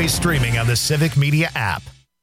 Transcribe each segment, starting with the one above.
always streaming on the Civic Media app.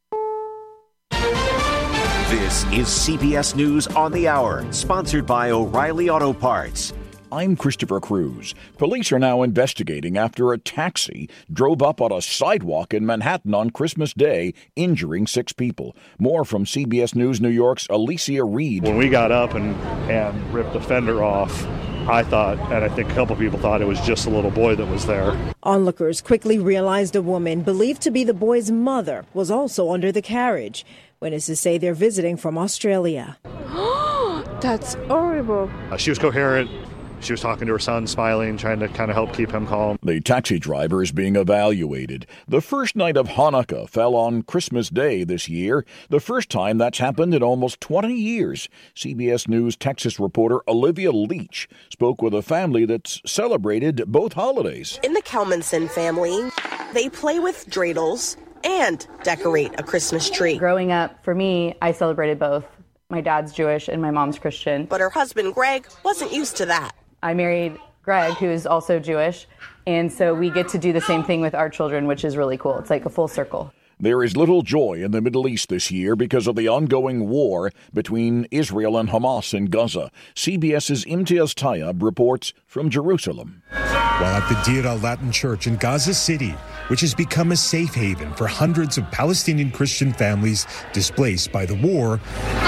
This is CBS News on the Hour, sponsored by O'Reilly Auto Parts. I'm Christopher Cruz. Police are now investigating after a taxi drove up on a sidewalk in Manhattan on Christmas Day, injuring 6 people. More from CBS News New York's Alicia Reed. When we got up and ripped the fender off, I thought, and I think a couple people thought, it was just a little boy that was there. Onlookers quickly realized a woman believed to be the boy's mother was also under the carriage. Witnesses say they're visiting from Australia. That's horrible. She was coherent. She was talking to her son, smiling, trying to kind of help keep him calm. The taxi driver is being evaluated. The first night of Hanukkah fell on Christmas Day this year, the first time that's happened in almost 20 years. CBS News Texas reporter Olivia Leach spoke with a family that's celebrated both holidays. In the Kelmanson family, they play with dreidels and decorate a Christmas tree. Growing up, for me, I celebrated both. My dad's Jewish and my mom's Christian. But her husband, Greg, wasn't used to that. I married Greg, who is also Jewish, and so we get to do the same thing with our children, which is really cool. It's like a full circle. There is little joy in the Middle East this year because of the ongoing war between Israel and Hamas in Gaza. CBS's Imtiaz Tayyab reports from Jerusalem. While at the Deir al-Latin Church in Gaza City, which has become a safe haven for hundreds of Palestinian Christian families displaced by the war,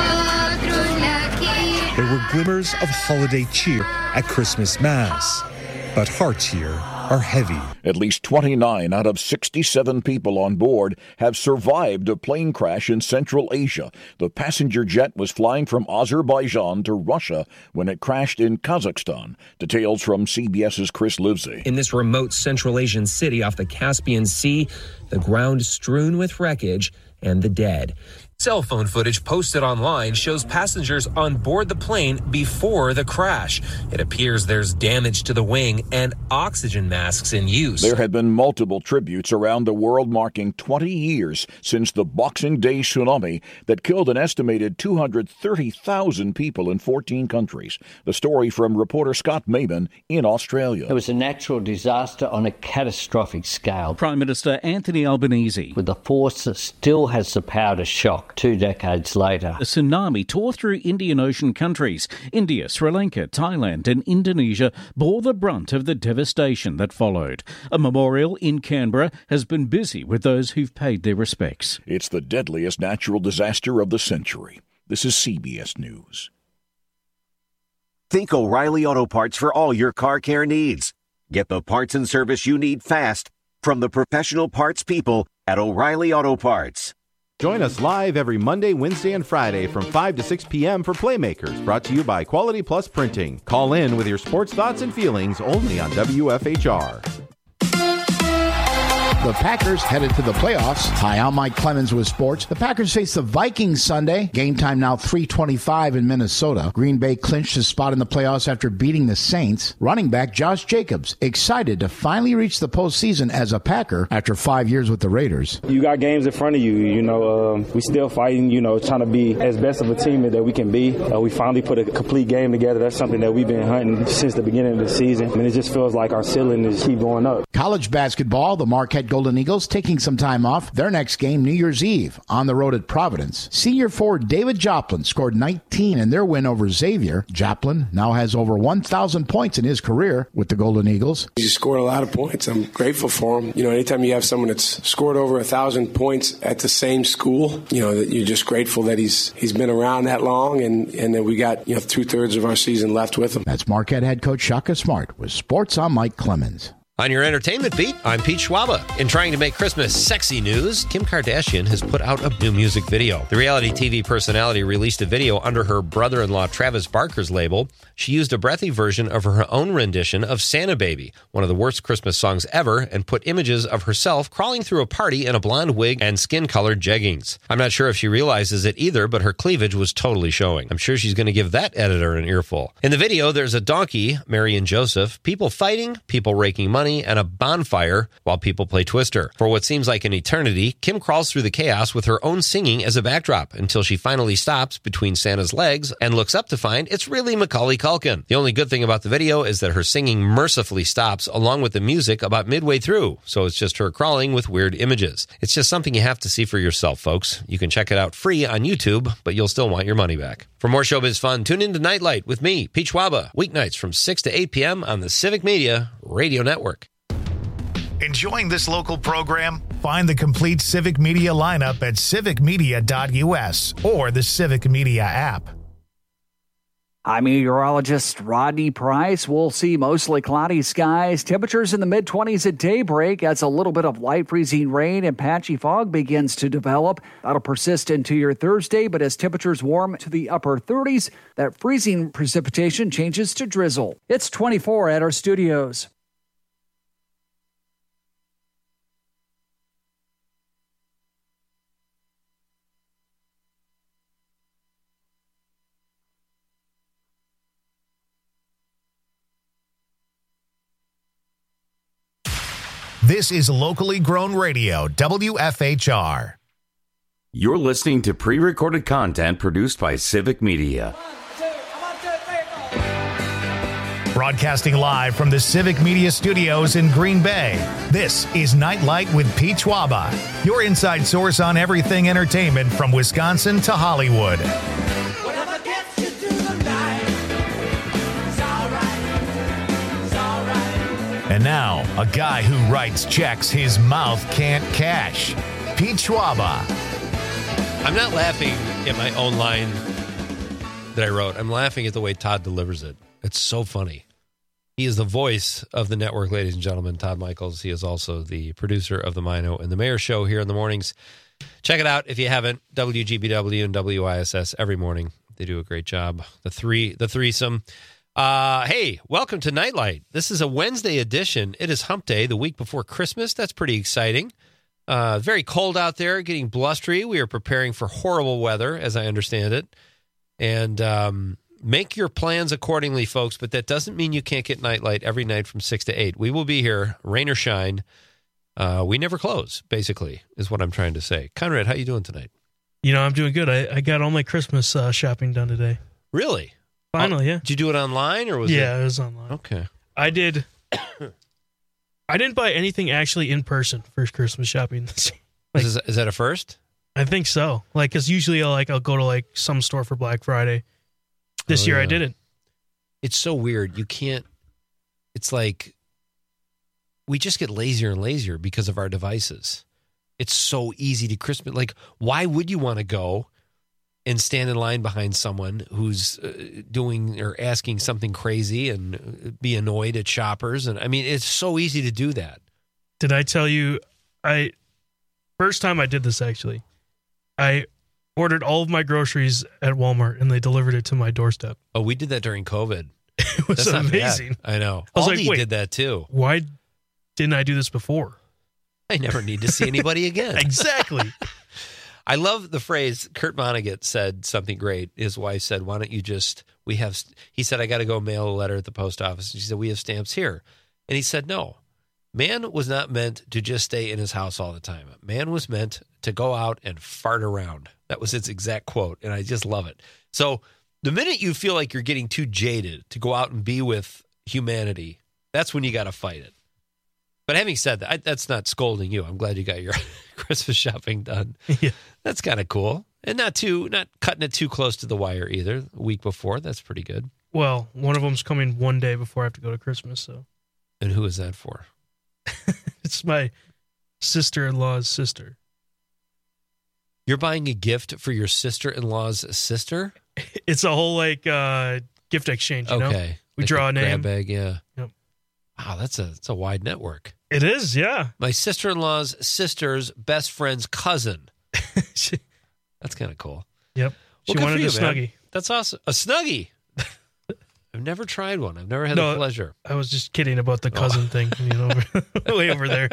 there were glimmers of holiday cheer at Christmas Mass. But hearts here are heavy. At least 29 out of 67 people on board have survived a plane crash in Central Asia. The passenger jet was flying from Azerbaijan to Russia when it crashed in Kazakhstan. Details from CBS's Chris Livesey. In this remote Central Asian city off the Caspian Sea, the ground strewn with wreckage and the dead. Cell phone footage posted online shows passengers on board the plane before the crash. It appears there's damage to the wing and oxygen masks in use. There have been multiple tributes around the world marking 20 years since the Boxing Day tsunami that killed an estimated 230,000 people in 14 countries. The story from reporter Scott Maben in Australia. It was a natural disaster on a catastrophic scale. Prime Minister Anthony Albanese. With a force that still has the power to shock 2 decades later. A tsunami tore through Indian Ocean countries. India, Sri Lanka, Thailand and Indonesia bore the brunt of the devastation that followed. A memorial in Canberra has been busy with those who've paid their respects. It's the deadliest natural disaster of the century. This is CBS News. Think O'Reilly Auto Parts for all your car care needs. Get the parts and service you need fast from the professional parts people at O'Reilly Auto Parts. Join us live every Monday, Wednesday, and Friday from 5 to 6 p.m. for Playmakers, brought to you by Quality Plus Printing. Call in with your sports thoughts and feelings only on WFHR. The Packers headed to the playoffs. Hi, I'm Mike Clemens with sports. The Packers face the Vikings Sunday. Game time now 3:25 in Minnesota. Green Bay clinched his spot in the playoffs after beating the Saints. Running back Josh Jacobs excited to finally reach the postseason as a Packer after 5 years with the Raiders. You got games in front of you. We still fighting, trying to be as best of a team that we can be. We finally put a complete game together. That's something that we've been hunting since the beginning of the season. And it just feels like our ceiling is keep going up. College basketball, the Marquette Golden Eagles taking some time off. Their next game, New Year's Eve, on the road at Providence. Senior forward David Joplin scored 19 in their win over Xavier. Joplin now has over 1,000 points in his career with the Golden Eagles. He scored a lot of points. I'm grateful for him. Anytime you have someone that's scored over 1,000 points at the same school, that you're just grateful that he's been around that long and that we got 2/3 of our season left with him. That's Marquette head coach Shaka Smart with Sports. I'm Mike Clemens. On your entertainment beat, I'm Pete Schwaba. In trying to make Christmas sexy news, Kim Kardashian has put out a new music video. The reality TV personality released a video under her brother-in-law Travis Barker's label. She used a breathy version of her own rendition of Santa Baby, one of the worst Christmas songs ever, and put images of herself crawling through a party in a blonde wig and skin-colored jeggings. I'm not sure if she realizes it either, but her cleavage was totally showing. I'm sure she's going to give that editor an earful. In the video, there's a donkey, Mary and Joseph, people fighting, people raking money, bunny, and a bonfire while people play Twister. For what seems like an eternity, Kim crawls through the chaos with her own singing as a backdrop until she finally stops between Santa's legs and looks up to find it's really Macaulay Culkin. The only good thing about the video is that her singing mercifully stops along with the music about midway through, so it's just her crawling with weird images. It's just something you have to see for yourself, folks. You can check it out free on YouTube, but you'll still want your money back. For more showbiz fun, tune in to Nightlight with me, Pete Schwaba, weeknights from 6 to 8 p.m. on the Civic Media Radio Network. Enjoying this local program? Find the complete Civic Media lineup at civicmedia.us or the Civic Media app. I'm meteorologist Rodney Price. We'll see mostly cloudy skies. Temperatures in the mid-20s at daybreak as a little bit of light freezing rain and patchy fog begins to develop. That'll persist into your Thursday, but as temperatures warm to the upper 30s, that freezing precipitation changes to drizzle. It's 24 at our studios. This is locally grown radio, WFHR. You're listening to pre-recorded content produced by Civic Media. Broadcasting live from the Civic Media Studios in Green Bay, this is Nightlight with Pete Schwaba, your inside source on everything entertainment from Wisconsin to Hollywood. And now, a guy who writes checks his mouth can't cash, Pete Schwaba. I'm not laughing at my own line that I wrote. I'm laughing at the way Todd delivers it. It's so funny. He is the voice of the network, ladies and gentlemen, Todd Michaels. He is also the producer of the Mino and the Mayor Show here in the mornings. Check it out if you haven't. WGBW and WISS every morning. They do a great job. The threesome. Hey, welcome to Nightlight. This is a Wednesday edition. It is Hump Day, the week before Christmas. That's pretty exciting. Very cold out there, getting blustery. We are preparing for horrible weather, as I understand it. And make your plans accordingly, folks, but that doesn't mean you can't get Nightlight every night from 6 to 8. We will be here, rain or shine. We never close, basically, is what I'm trying to say. Conrad, how you doing tonight? You know, I'm doing good. I got all my Christmas shopping done today. Really? Finally, yeah. Did you do it online or was it was online. Okay. I did. I didn't buy anything actually in person for Christmas shopping this year. Is that a first? I think so. Like, because usually I'll go to some store for Black Friday. This year I didn't. It's so weird. You can't. It's like we just get lazier and lazier because of our devices. It's so easy to Christmas. Like, why would you want to go and stand in line behind someone who's doing or asking something crazy and be annoyed at shoppers? And I mean, it's so easy to do that. Did I tell you? First time I did this, actually, I ordered all of my groceries at Walmart and they delivered it to my doorstep. Oh, we did that during COVID. It was That's amazing. I know. I was Aldi did that too. Why didn't I do this before? I never need to see anybody again. Exactly. I love the phrase. Kurt Vonnegut said something great. His wife said, why don't you just, he said, I got to go mail a letter at the post office. And she said, we have stamps here. And he said, no, man was not meant to just stay in his house all the time. Man was meant to go out and fart around. That was its exact quote. And I just love it. So the minute you feel like you're getting too jaded to go out and be with humanity, that's when you got to fight it. But having said that, that's not scolding you. I'm glad you got your Christmas shopping done. Yeah. That's kind of cool. And not cutting it too close to the wire either. A week before, that's pretty good. Well, one of them's coming one day before I have to go to Christmas. So. And who is that for? It's my sister-in-law's sister. You're buying a gift for your sister-in-law's sister? It's a whole gift exchange, you know? We like draw a name. Grab bag, yeah. Yep. Wow, that's a wide network. It is, yeah. My sister-in-law's sister's best friend's cousin. That's kind of cool. Yep. She Well, wanted you, a Snuggie. Man. That's awesome. A Snuggie. I've never tried one. I've never had the pleasure. I was just kidding about the cousin thing, way over there.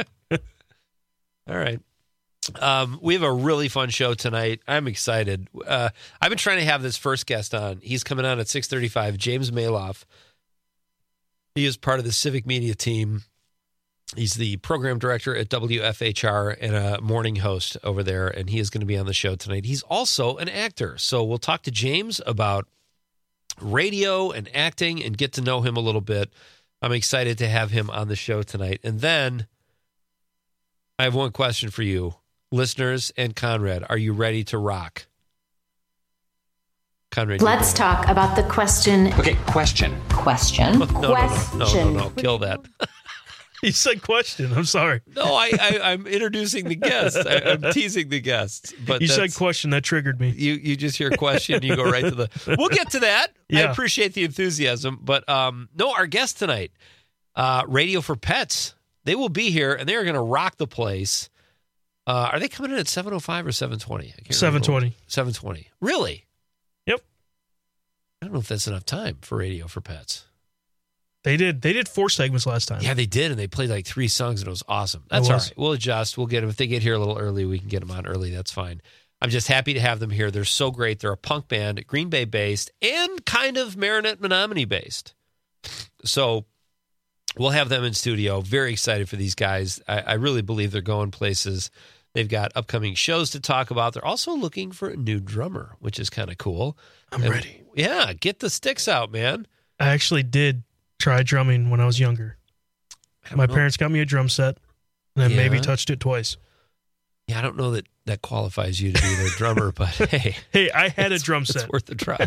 All right. We have a really fun show tonight. I'm excited. I've been trying to have this first guest on. He's coming on at 6:35. James Maloff. He is part of the Civic Media team. He's the program director at WFHR and a morning host over there, and he is going to be on the show tonight. He's also an actor. So we'll talk to James about radio and acting and get to know him a little bit. I'm excited to have him on the show tonight. And then I have one question for you, listeners and Conrad. Are you ready to rock? Conrad, let's talk about the question. Okay, question. Question. No. Kill that. You said question. I'm sorry. No, I'm introducing the guests. I'm teasing the guests. But you said question. That triggered me. You just hear question. You go right to the. We'll get to that. Yeah. I appreciate the enthusiasm. But no, our guest tonight, Radio for Pets. They will be here, and they are going to rock the place. Are they coming in at 7:05 or 7:20? 7:20. 7:20. Really? Yep. I don't know if that's enough time for Radio for Pets. They did 4 segments last time. Yeah, they did, and they played like 3 songs, and it was awesome. That's all right. We'll adjust. We'll get them. If they get here a little early, we can get them on early. That's fine. I'm just happy to have them here. They're so great. They're a punk band, Green Bay-based, and kind of Marinette Menominee-based. So we'll have them in studio. Very excited for these guys. I really believe they're going places. They've got upcoming shows to talk about. They're also looking for a new drummer, which is kind of cool. I'm ready. Yeah, get the sticks out, man. I actually did try drumming when I was younger. My parents got me a drum set, and I maybe touched it twice. Yeah, I don't know that qualifies you to be their drummer, but hey. Hey, I had a drum set. It's worth a try.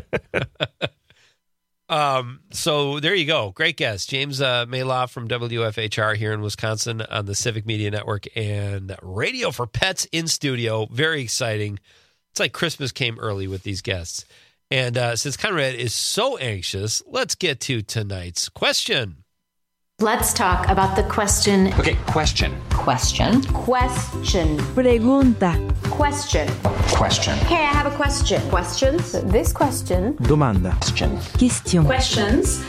So there you go. Great guest. James Maloff from WFHR here in Wisconsin on the Civic Media Network and Radio for Pets in studio. Very exciting. It's like Christmas came early with these guests. And since Conrad is so anxious, let's get to tonight's question. Let's talk about the question. Okay, question. Question. Question. Pregunta. Question. Question. Hey, I have a question. Questions? This question. Domanda. Question. Questions.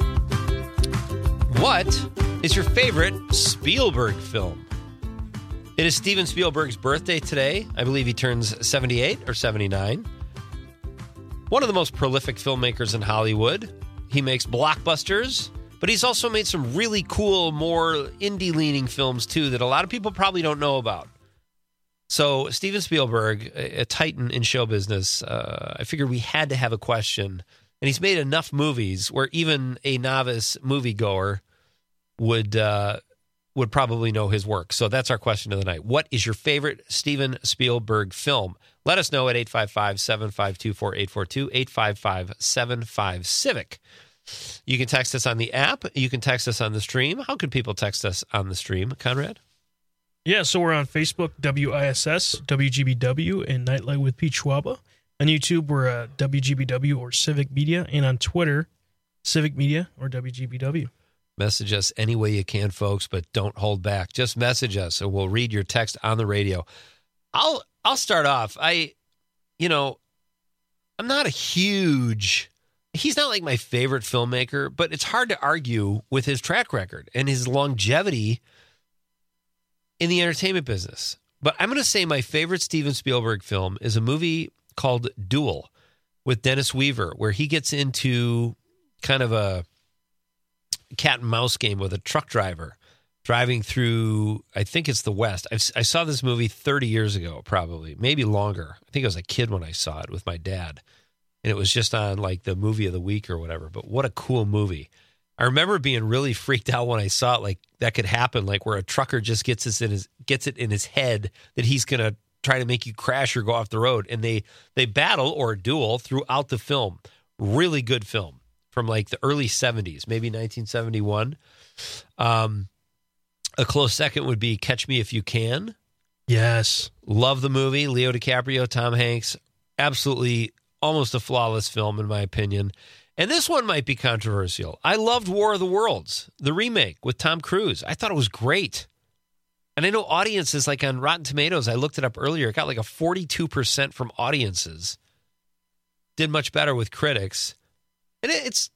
What is your favorite Spielberg film? It is Steven Spielberg's birthday today. I believe he turns 78 or 79. One of the most prolific filmmakers in Hollywood. He makes blockbusters, but he's also made some really cool, more indie-leaning films, too, that a lot of people probably don't know about. So Steven Spielberg, a titan in show business, I figured we had to have a question. And he's made enough movies where even a novice moviegoer would probably know his work. So that's our question of the night. What is your favorite Steven Spielberg film? Let us know at 855-752-4842, 855-75-CIVIC. You can text us on the app. You can text us on the stream. How can people text us on the stream, Conrad? Yeah, so we're on Facebook, WISS, WGBW, and Nightlight with Pete Schwaba. On YouTube, we're WGBW or Civic Media, and on Twitter, Civic Media or WGBW. Message us any way you can, folks, but don't hold back. Just message us, and we'll read your text on the radio. I'll start off. I'm not a huge... He's not like my favorite filmmaker, but it's hard to argue with his track record and his longevity in the entertainment business. But I'm going to say my favorite Steven Spielberg film is a movie called Duel with Dennis Weaver, where he gets into kind of a cat and mouse game with a truck driver driving through, I think it's the West. I saw this movie 30 years ago, probably, maybe longer. I think I was a kid when I saw it with my dad. And it was just on like the movie of the week or whatever. But what a cool movie. I remember being really freaked out when I saw it, like that could happen, like where a trucker just gets it in his head that he's going to try to make you crash or go off the road. And they battle or duel throughout the film. Really good film from like the early 70s, maybe 1971. A close second would be Catch Me If You Can. Yes. Love the movie. Leo DiCaprio, Tom Hanks. Absolutely almost a flawless film, in my opinion. And this one might be controversial. I loved War of the Worlds, the remake with Tom Cruise. I thought it was great. And I know audiences, like on Rotten Tomatoes, I looked it up earlier, it got like a 42% from audiences. Did much better with critics. And it's,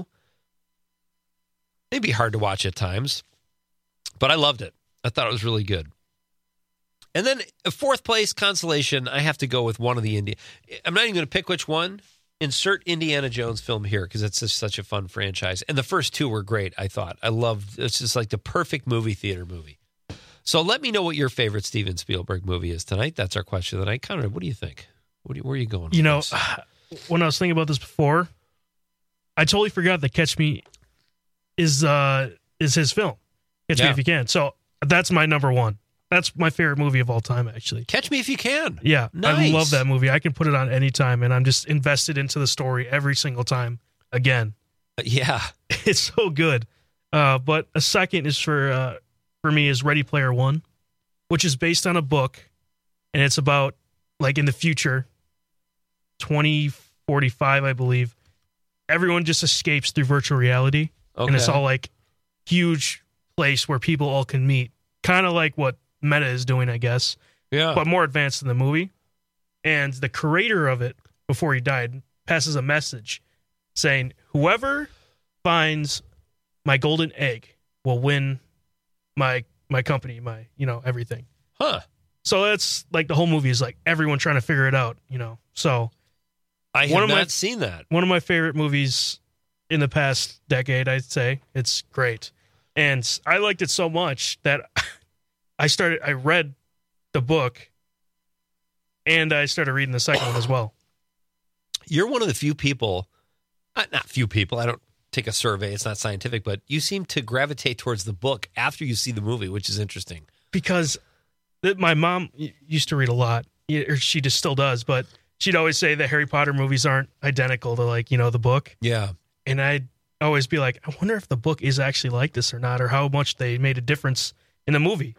maybe hard to watch at times. But I loved it. I thought it was really good. And then a fourth place consolation, I have to go with one of the indie. I'm not even going to pick which one. insert Indiana Jones film here because it's just such a fun franchise. And the first two were great, I thought. It's just like the perfect movie theater movie. So let me know what your favorite Steven Spielberg movie is tonight. That's our question tonight. Conrad, what do you think? Where are you going with this? When I was thinking about this before, I totally forgot that Catch Me is his film. Catch Me If You Can. So that's my number one. That's my favorite movie of all time, actually. Catch Me If You Can. Yeah, nice. I love that movie. I can put it on any time, and I'm just invested into the story every single time again. Yeah. It's so good. But a second is for me is Ready Player One, which is based on a book, and it's about, like, in the future, 2045, I believe, everyone just escapes through virtual reality, and it's all, like, huge place where people all can meet. Kind of like what Meta is doing, I guess. Yeah. But more advanced than the movie. And the creator of it, before he died, passes a message saying, whoever finds my golden egg will win my company, my, everything. Huh. So that's like the whole movie is like everyone trying to figure it out, So I have not seen that. One of my favorite movies in the past decade, I'd say. It's great. And I liked it so much that I read the book and I started reading the second one as well. You're one of the few people, not few people, I don't take a survey, it's not scientific, but you seem to gravitate towards the book after you see the movie, which is interesting. Because my mom used to read a lot, or she just still does, but she'd always say that Harry Potter movies aren't identical to, like, the book. Yeah. And I'd always be like, I wonder if the book is actually like this or not, or how much they made a difference in the movie,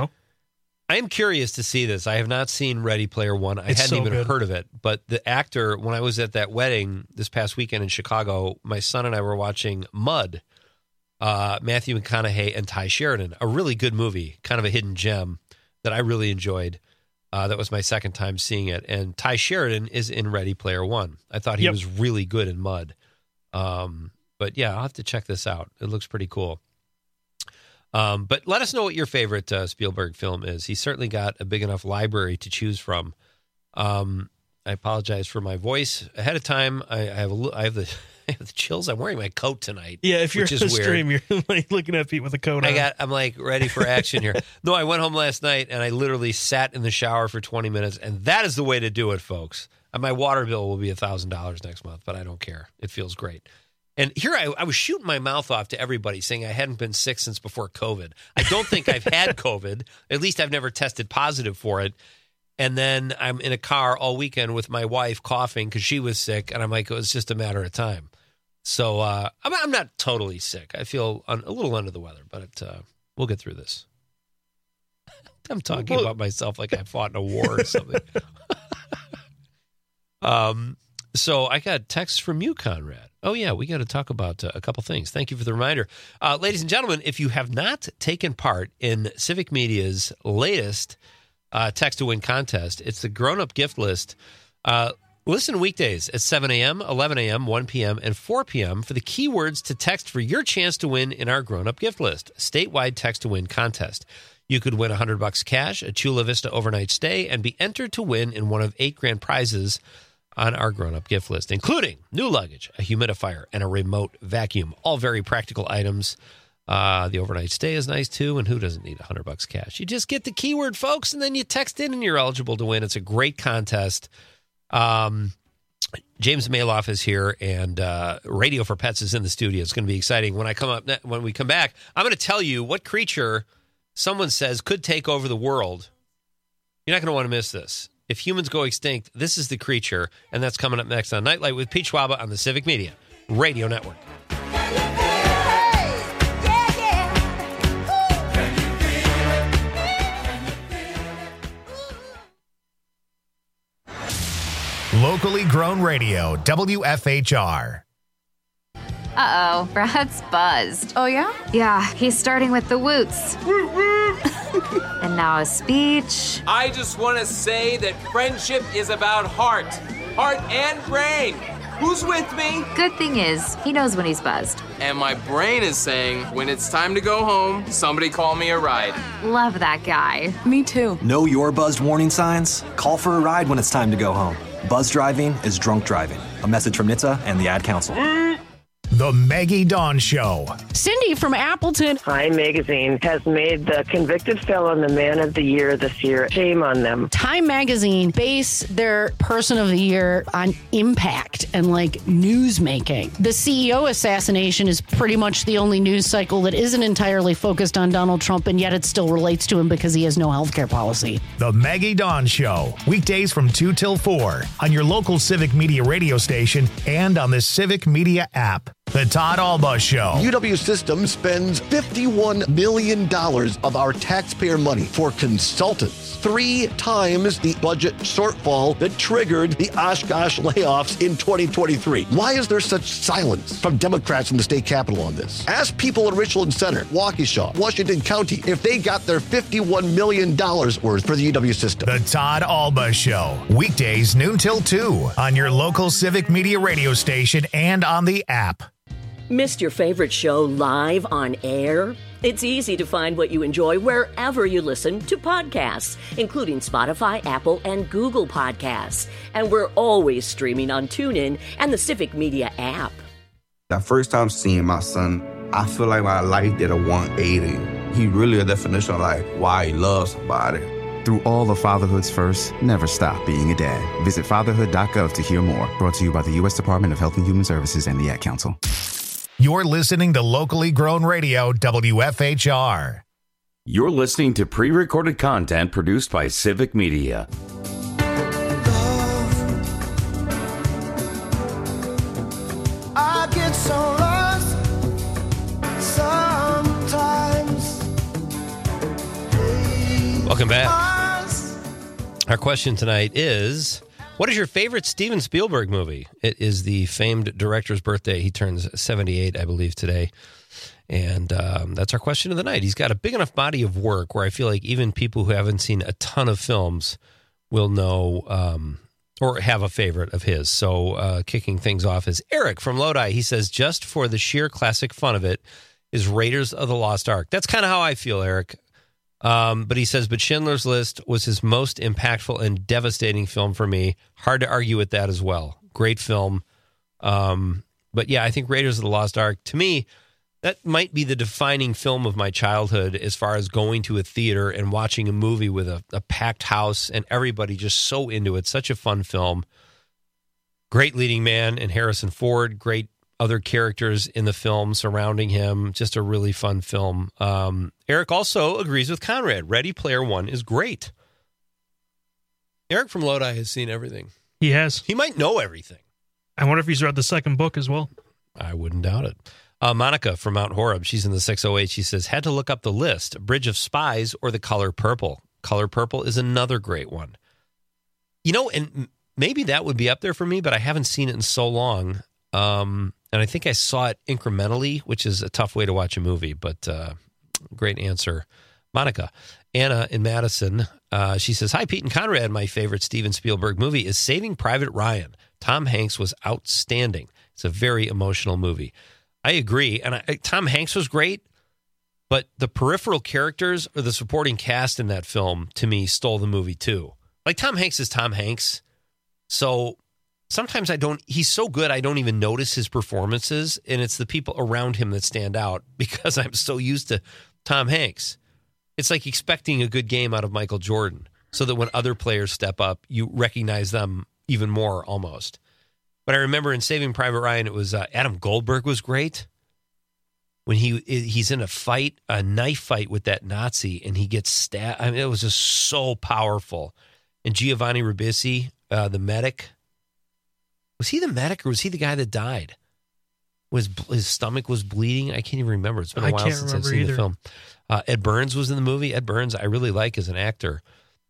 I am curious to see this. I have not seen Ready Player One. I hadn't even heard of it. But the actor, when I was at that wedding this past weekend in Chicago, my son and I were watching Mud, Matthew McConaughey and Ty Sheridan, a really good movie, kind of a hidden gem that I really enjoyed. That was my second time seeing it. And Ty Sheridan is in Ready Player One. I thought he was really good in Mud. But yeah, I'll have to check this out. It looks pretty cool. But let us know what your favorite Spielberg film is. He's certainly got a big enough library to choose from. I apologize for my voice ahead of time. I have the chills. I'm wearing my coat tonight. Yeah, if you're in the stream, you're like looking at Pete with a coat on. I'm like ready for action here. No, I went home last night and I literally sat in the shower for 20 minutes, and that is the way to do it, folks. My water bill will be $1,000 next month, but I don't care. It feels great. And here I was shooting my mouth off to everybody saying I hadn't been sick since before COVID. I don't think I've had COVID. At least I've never tested positive for it. And then I'm in a car all weekend with my wife coughing because she was sick. And I'm like, it was just a matter of time. So I'm not totally sick. I feel a little under the weather, but we'll get through this. I'm talking about myself like I fought in a war or something. So I got texts from you, Conrad. Oh, yeah, we got to talk about a couple things. Thank you for the reminder. Ladies and gentlemen, if you have not taken part in Civic Media's latest Text to Win contest, it's the grown-up gift list. Listen weekdays at 7 a.m., 11 a.m., 1 p.m., and 4 p.m. for the keywords to text for your chance to win in our grown-up gift list, statewide Text to Win contest. You could win $100 cash, a Chula Vista overnight stay, and be entered to win in one of 8 grand prizes on our grown-up gift list, including new luggage, a humidifier, and a remote vacuum. All very practical items. The overnight stay is nice, too, and who doesn't need $100 cash? You just get the keyword, folks, and then you text in and you're eligible to win. It's a great contest. James Maloff is here, and Radio for Pets is in the studio. It's going to be exciting. When we come back, I'm going to tell you what creature someone says could take over the world. You're not going to want to miss this. If humans go extinct, this is the creature, and that's coming up next on Nightlight with Pete Schwaba on the Civic Media Radio Network. Locally grown radio, WFHR. Uh-oh, Brad's buzzed. Oh, yeah? Yeah, he's starting with the woots. And now a speech. I just want to say that friendship is about heart and brain. Who's with me? Good thing is, he knows when he's buzzed. And my brain is saying, when it's time to go home, somebody call me a ride. Love that guy. Me too. Know your buzzed warning signs? Call for a ride when it's time to go home. Buzz driving is drunk driving. A message from NHTSA and the Ad Council. The Maggie Dawn Show. Cindy from Appleton. Time Magazine has made the convicted felon the Man of the Year this year. Shame on them. Time Magazine base their Person of the Year on impact and like news making. The CEO assassination is pretty much the only news cycle that isn't entirely focused on Donald Trump, and yet it still relates to him because he has no health care policy. The Maggie Dawn Show. Weekdays from 2 till 4 on your local Civic Media radio station and on the Civic Media app. The Todd Alba Show. UW Systems spends $51 million of our taxpayer money for consultants, 3 times the budget shortfall that triggered the Oshkosh layoffs in 2023. Why is there such silence from Democrats in the state capitol on this? Ask people in Richland Center, Waukesha, Washington County, if they got their $51 million worth for the UW system. The Todd Alba Show. Weekdays noon till 2 on your local Civic Media radio station and on the app. Missed your favorite show live on air? It's easy to find what you enjoy wherever you listen to podcasts, including Spotify, Apple, and Google Podcasts. And we're always streaming on TuneIn and the Civic Media app. That first time seeing my son, I feel like my life did a 180. He really a definition of like why he loves somebody. Through all of fatherhood's first, never stop being a dad. Visit fatherhood.gov to hear more. Brought to you by the U.S. Department of Health and Human Services and the Ad Council. You're listening to locally grown radio, WFHR. You're listening to pre-recorded content produced by Civic Media. I get so lost sometimes. Welcome back. Our question tonight is, what is your favorite Steven Spielberg movie? It is the famed director's birthday. He turns 78, I believe, today. And that's our question of the night. He's got a big enough body of work where I feel like even people who haven't seen a ton of films will know or have a favorite of his. So kicking things off is Eric from Lodi. He says, just for the sheer classic fun of it is Raiders of the Lost Ark. That's kind of how I feel, Eric. But he says, but Schindler's List was his most impactful and devastating film for me. Hard to argue with that as well. Great film. But yeah, I think Raiders of the Lost Ark, to me, that might be the defining film of my childhood as far as going to a theater and watching a movie with a packed house and everybody just so into it. Such a fun film. Great leading man in Harrison Ford. Great other characters in the film surrounding him. Just a really fun film. Eric also agrees with Conrad. Ready Player One is great. Eric from Lodi has seen everything. He has. He might know everything. I wonder if he's read the second book as well. I wouldn't doubt it. Monica from Mount Horeb, she's in the 608. She says, had to look up the list. Bridge of Spies or The Color Purple. Color Purple is another great one. You know, and maybe that would be up there for me, but I haven't seen it in so long. And I think I saw it incrementally, which is a tough way to watch a movie, but great answer. Monica. Anna in Madison, she says, hi, Pete and Conrad. My favorite Steven Spielberg movie is Saving Private Ryan. Tom Hanks was outstanding. It's a very emotional movie. I agree. And Tom Hanks was great, but the peripheral characters or the supporting cast in that film, to me, stole the movie too. Like, Tom Hanks is Tom Hanks. So sometimes he's so good, I don't even notice his performances. And it's the people around him that stand out because I'm so used to Tom Hanks. It's like expecting a good game out of Michael Jordan so that when other players step up, you recognize them even more almost. But I remember in Saving Private Ryan, it was Adam Goldberg was great. When he's in a knife fight with that Nazi, and he gets stabbed. I mean, it was just so powerful. And Giovanni Ribisi, the medic, was he the medic or was he the guy that died? His stomach was bleeding? I can't even remember. It's been a while since I've seen the film. Ed Burns was in the movie. Ed Burns, I really like as an actor.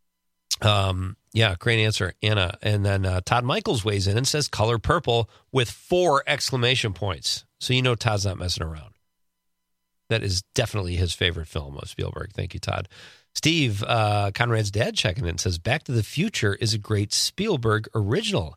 Yeah, great answer, Anna. And then Todd Michaels weighs in and says Color Purple with 4 exclamation points. So you know Todd's not messing around. That is definitely his favorite film of Spielberg. Thank you, Todd. Steve, Conrad's dad, checking in, says Back to the Future is a great Spielberg original.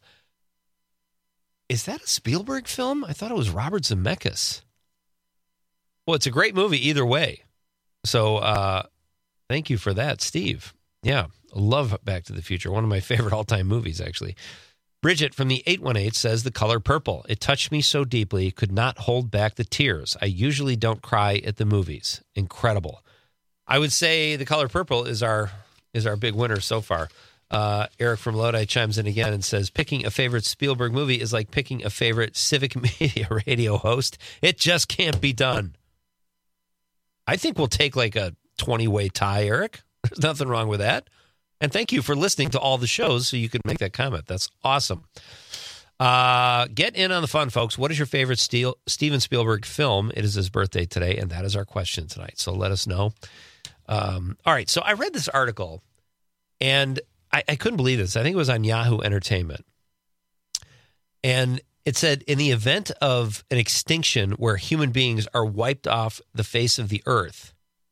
Is that a Spielberg film? I thought it was Robert Zemeckis. Well, it's a great movie either way. So thank you for that, Steve. Yeah, love Back to the Future. One of my favorite all-time movies, actually. Bridget from the 818 says The Color Purple. It touched me so deeply, could not hold back the tears. I usually don't cry at the movies. Incredible. I would say The Color Purple is our big winner so far. Eric from Lodi chimes in again and says, picking a favorite Spielberg movie is like picking a favorite Civic Media radio host. It just can't be done. I think we'll take like a 20-way tie, Eric. There's nothing wrong with that. And thank you for listening to all the shows so you could make that comment. That's awesome. Get in on the fun, folks. What is your favorite Steven Spielberg film? It is his birthday today, and that is our question tonight. So let us know. All right, so I read this article, and I couldn't believe this. I think it was on Yahoo Entertainment. And it said, in the event of an extinction where human beings are wiped off the face of the earth,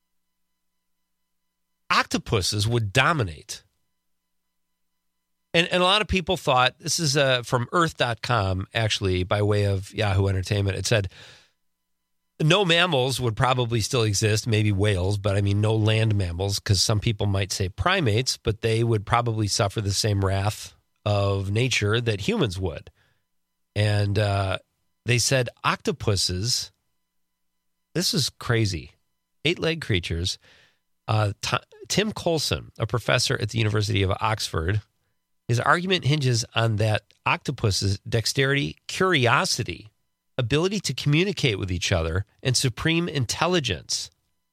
octopuses would dominate. And a lot of people thought, this is from earth.com, actually, by way of Yahoo Entertainment. It said, no mammals would probably still exist, maybe whales, but I mean no land mammals, because some people might say primates, but they would probably suffer the same wrath of nature that humans would. And they said octopuses, this is crazy, 8-legged creatures. Tim Coulson, a professor at the University of Oxford, his argument hinges on that octopuses' dexterity, curiosity, ability to communicate with each other, and supreme intelligence.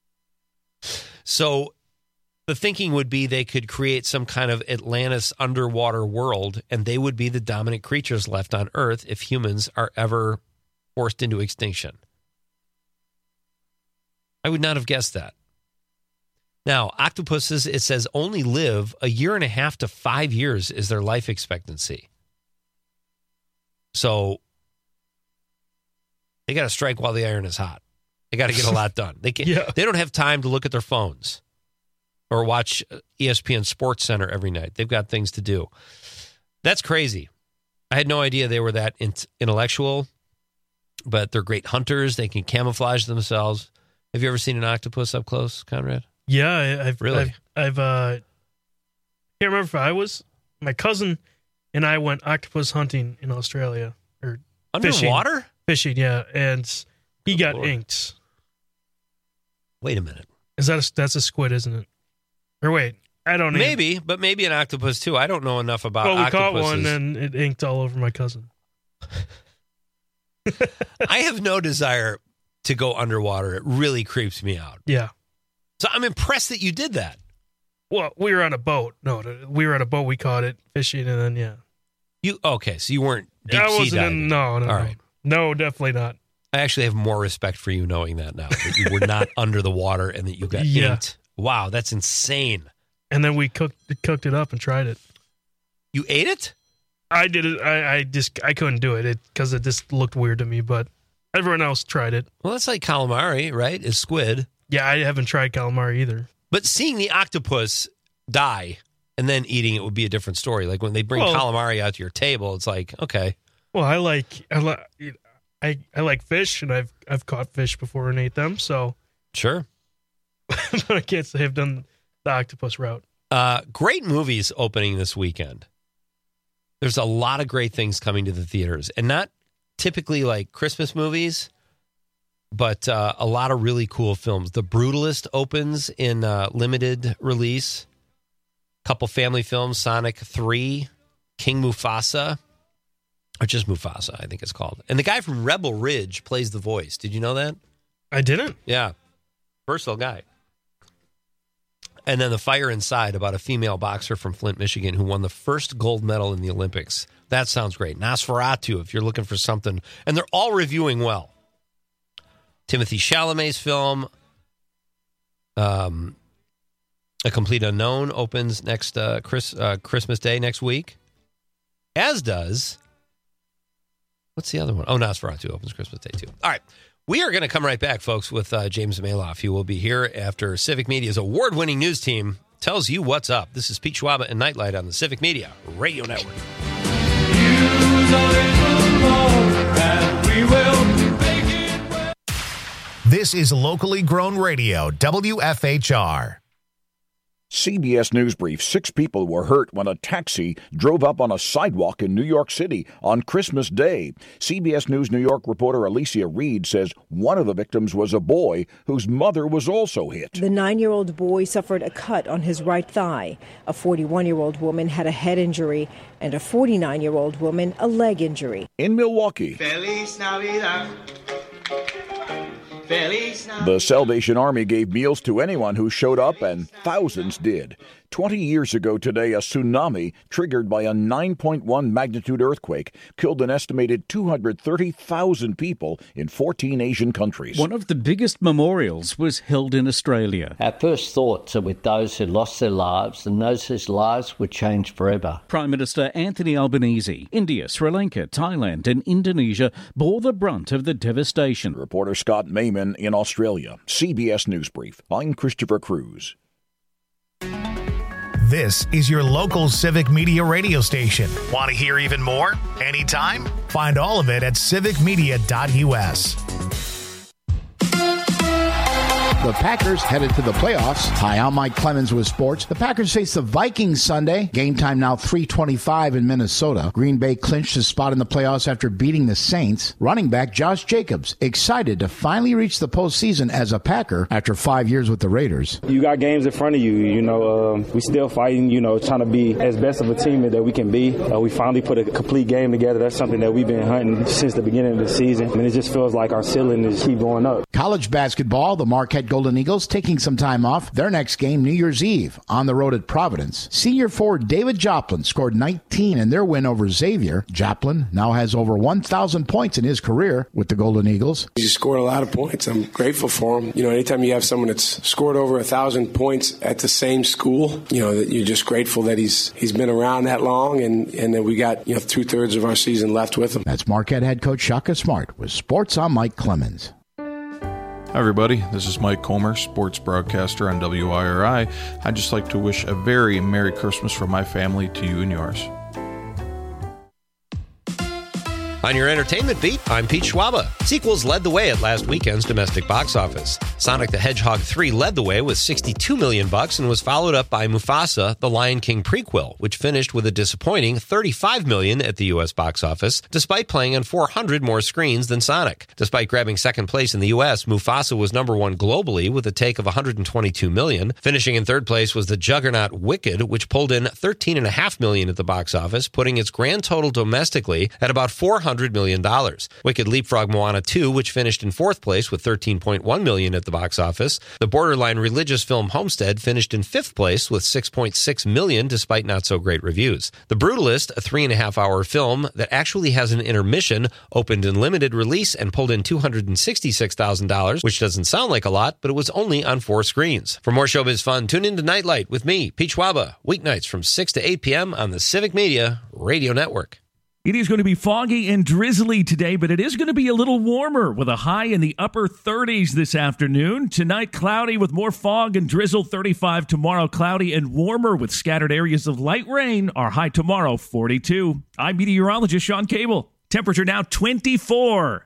So the thinking would be they could create some kind of Atlantis underwater world, and they would be the dominant creatures left on Earth if humans are ever forced into extinction. I would not have guessed that. Now, octopuses, it says, only live 1.5 to 5 years is their life expectancy. So they got to strike while the iron is hot. They got to get a lot done. They don't have time to look at their phones or watch ESPN Sports Center every night. They've got things to do. That's crazy. I had no idea they were that intellectual, but they're great hunters. They can camouflage themselves. Have you ever seen an octopus up close, Conrad? Yeah, I've really. I've can't remember if I was. My cousin and I went octopus hunting in Australia or underwater fishing. Yeah, and he got inked. Wait a minute. That's a squid, isn't it? Or wait, I don't know. Maybe, but maybe an octopus too. I don't know enough about octopuses. Well, we caught one and it inked all over my cousin. I have no desire to go underwater. It really creeps me out. Yeah. So I'm impressed that you did that. Well, we were on a boat. No, we were on a boat. We caught it fishing, and then so you weren't deep sea diving. No. All right. No, definitely not. I actually have more respect for you knowing that now, that you were not under the water and that you got inked. Wow, that's insane. And then we cooked it up and tried it. You ate it? I did it. I couldn't do it because it just looked weird to me, but everyone else tried it. Well, that's like calamari, right? It's squid. Yeah, I haven't tried calamari either. But seeing the octopus die and then eating it would be a different story. Like when they bring calamari out to your table, it's like, okay. Well, I like fish, and I've caught fish before and ate them, so sure. But I can't say I've done the octopus route. Great movies opening this weekend. There's a lot of great things coming to the theaters, and not typically like Christmas movies, but a lot of really cool films. The Brutalist opens in limited release. A couple family films, Sonic 3, King Mufasa, or just Mufasa, I think it's called. And the guy from Rebel Ridge plays the voice. Did you know that? I didn't. Yeah. Versatile guy. And then The Fire Inside, about a female boxer from Flint, Michigan, who won the first gold medal in the Olympics. That sounds great. Nosferatu, if you're looking for something. And they're all reviewing well. Timothy Chalamet's film, A Complete Unknown, opens next Christmas Day next week. As does, what's the other one? Oh, Nosferatu opens Christmas Day too. All right. We are going to come right back, folks, with James Maloff. He will be here after Civic Media's award-winning news team tells you what's up. This is Pete Schwaba and Nightlight on the Civic Media Radio Network. This is locally grown radio, WFHR. CBS News Brief. 6 people were hurt when a taxi drove up on a sidewalk in New York City on Christmas Day. CBS News New York reporter Alicia Reed says one of the victims was a boy whose mother was also hit. The 9-year-old boy suffered a cut on his right thigh. A 41-year-old woman had a head injury, and a 49-year-old woman a leg injury. In Milwaukee, Feliz Navidad. the Salvation Army gave meals to anyone who showed up, and thousands did. 20 years ago today, a tsunami triggered by a 9.1 magnitude earthquake killed an estimated 230,000 people in 14 Asian countries. One of the biggest memorials was held in Australia. Our first thoughts are with those who lost their lives and those whose lives were changed forever. Prime Minister Anthony Albanese, India, Sri Lanka, Thailand and Indonesia bore the brunt of the devastation. Reporter Scott Mayman in Australia. CBS News Brief. I'm Christopher Cruz. This is your local Civic Media radio station. Want to hear even more? Anytime? Find all of it at civicmedia.us. The Packers headed to the playoffs. Hi, I'm Mike Clemens with sports. The Packers face the Vikings Sunday. Game time now 3:25 in Minnesota. Green Bay clinched his spot in the playoffs after beating the Saints. Running back Josh Jacobs excited to finally reach the postseason as a Packer after 5 years with the Raiders. You got games in front of you. We still fighting, trying to be as best of a team that we can be. We finally put a complete game together. That's something that we've been hunting since the beginning of the season. And it just feels like our ceiling is keep going up. College basketball, the Marquette Golden Eagles taking some time off. Their next game, New Year's Eve, on the road at Providence. Senior forward David Joplin scored 19 in their win over Xavier. Joplin now has over 1,000 points in his career with the Golden Eagles. He scored a lot of points. I'm grateful for him. Anytime you have someone that's scored over 1,000 points at the same school, that you're just grateful that he's been around that long, and that we got 2/3 of our season left with him. That's Marquette head coach Shaka Smart with Sports. I'm Mike Clemens. Hi everybody, this is Mike Comer, sports broadcaster on WIRI. I'd just like to wish a very Merry Christmas from my family to you and yours. On your entertainment beat, I'm Pete Schwaba. Sequels led the way at last weekend's domestic box office. Sonic the Hedgehog 3 led the way with $62 million and was followed up by Mufasa, the Lion King prequel, which finished with a disappointing $35 million at the U.S. box office, despite playing on 400 more screens than Sonic. Despite grabbing second place in the U.S., Mufasa was number one globally with a take of $122 million. Finishing in third place was the juggernaut Wicked, which pulled in $13.5 million at the box office, putting its grand total domestically at about $400 million. Wicked leapfrogged Moana 2, which finished in fourth place with $13.1 million at the box office. The borderline religious film Homestead finished in fifth place with $6.6 million, despite not so great reviews. The Brutalist, a 3.5-hour film that actually has an intermission, opened in limited release and pulled in $266,000, which doesn't sound like a lot, but it was only on 4 screens. For more showbiz fun, tune in to Nightlight with me, Pete Schwaba, weeknights from 6 to 8 p.m. on the Civic Media Radio Network. It is going to be foggy and drizzly today, but it is going to be a little warmer with a high in the upper 30s this afternoon. Tonight, cloudy with more fog and drizzle, 35. Tomorrow, cloudy and warmer with scattered areas of light rain. Our high tomorrow, 42. I'm meteorologist Sean Cable. Temperature now 24.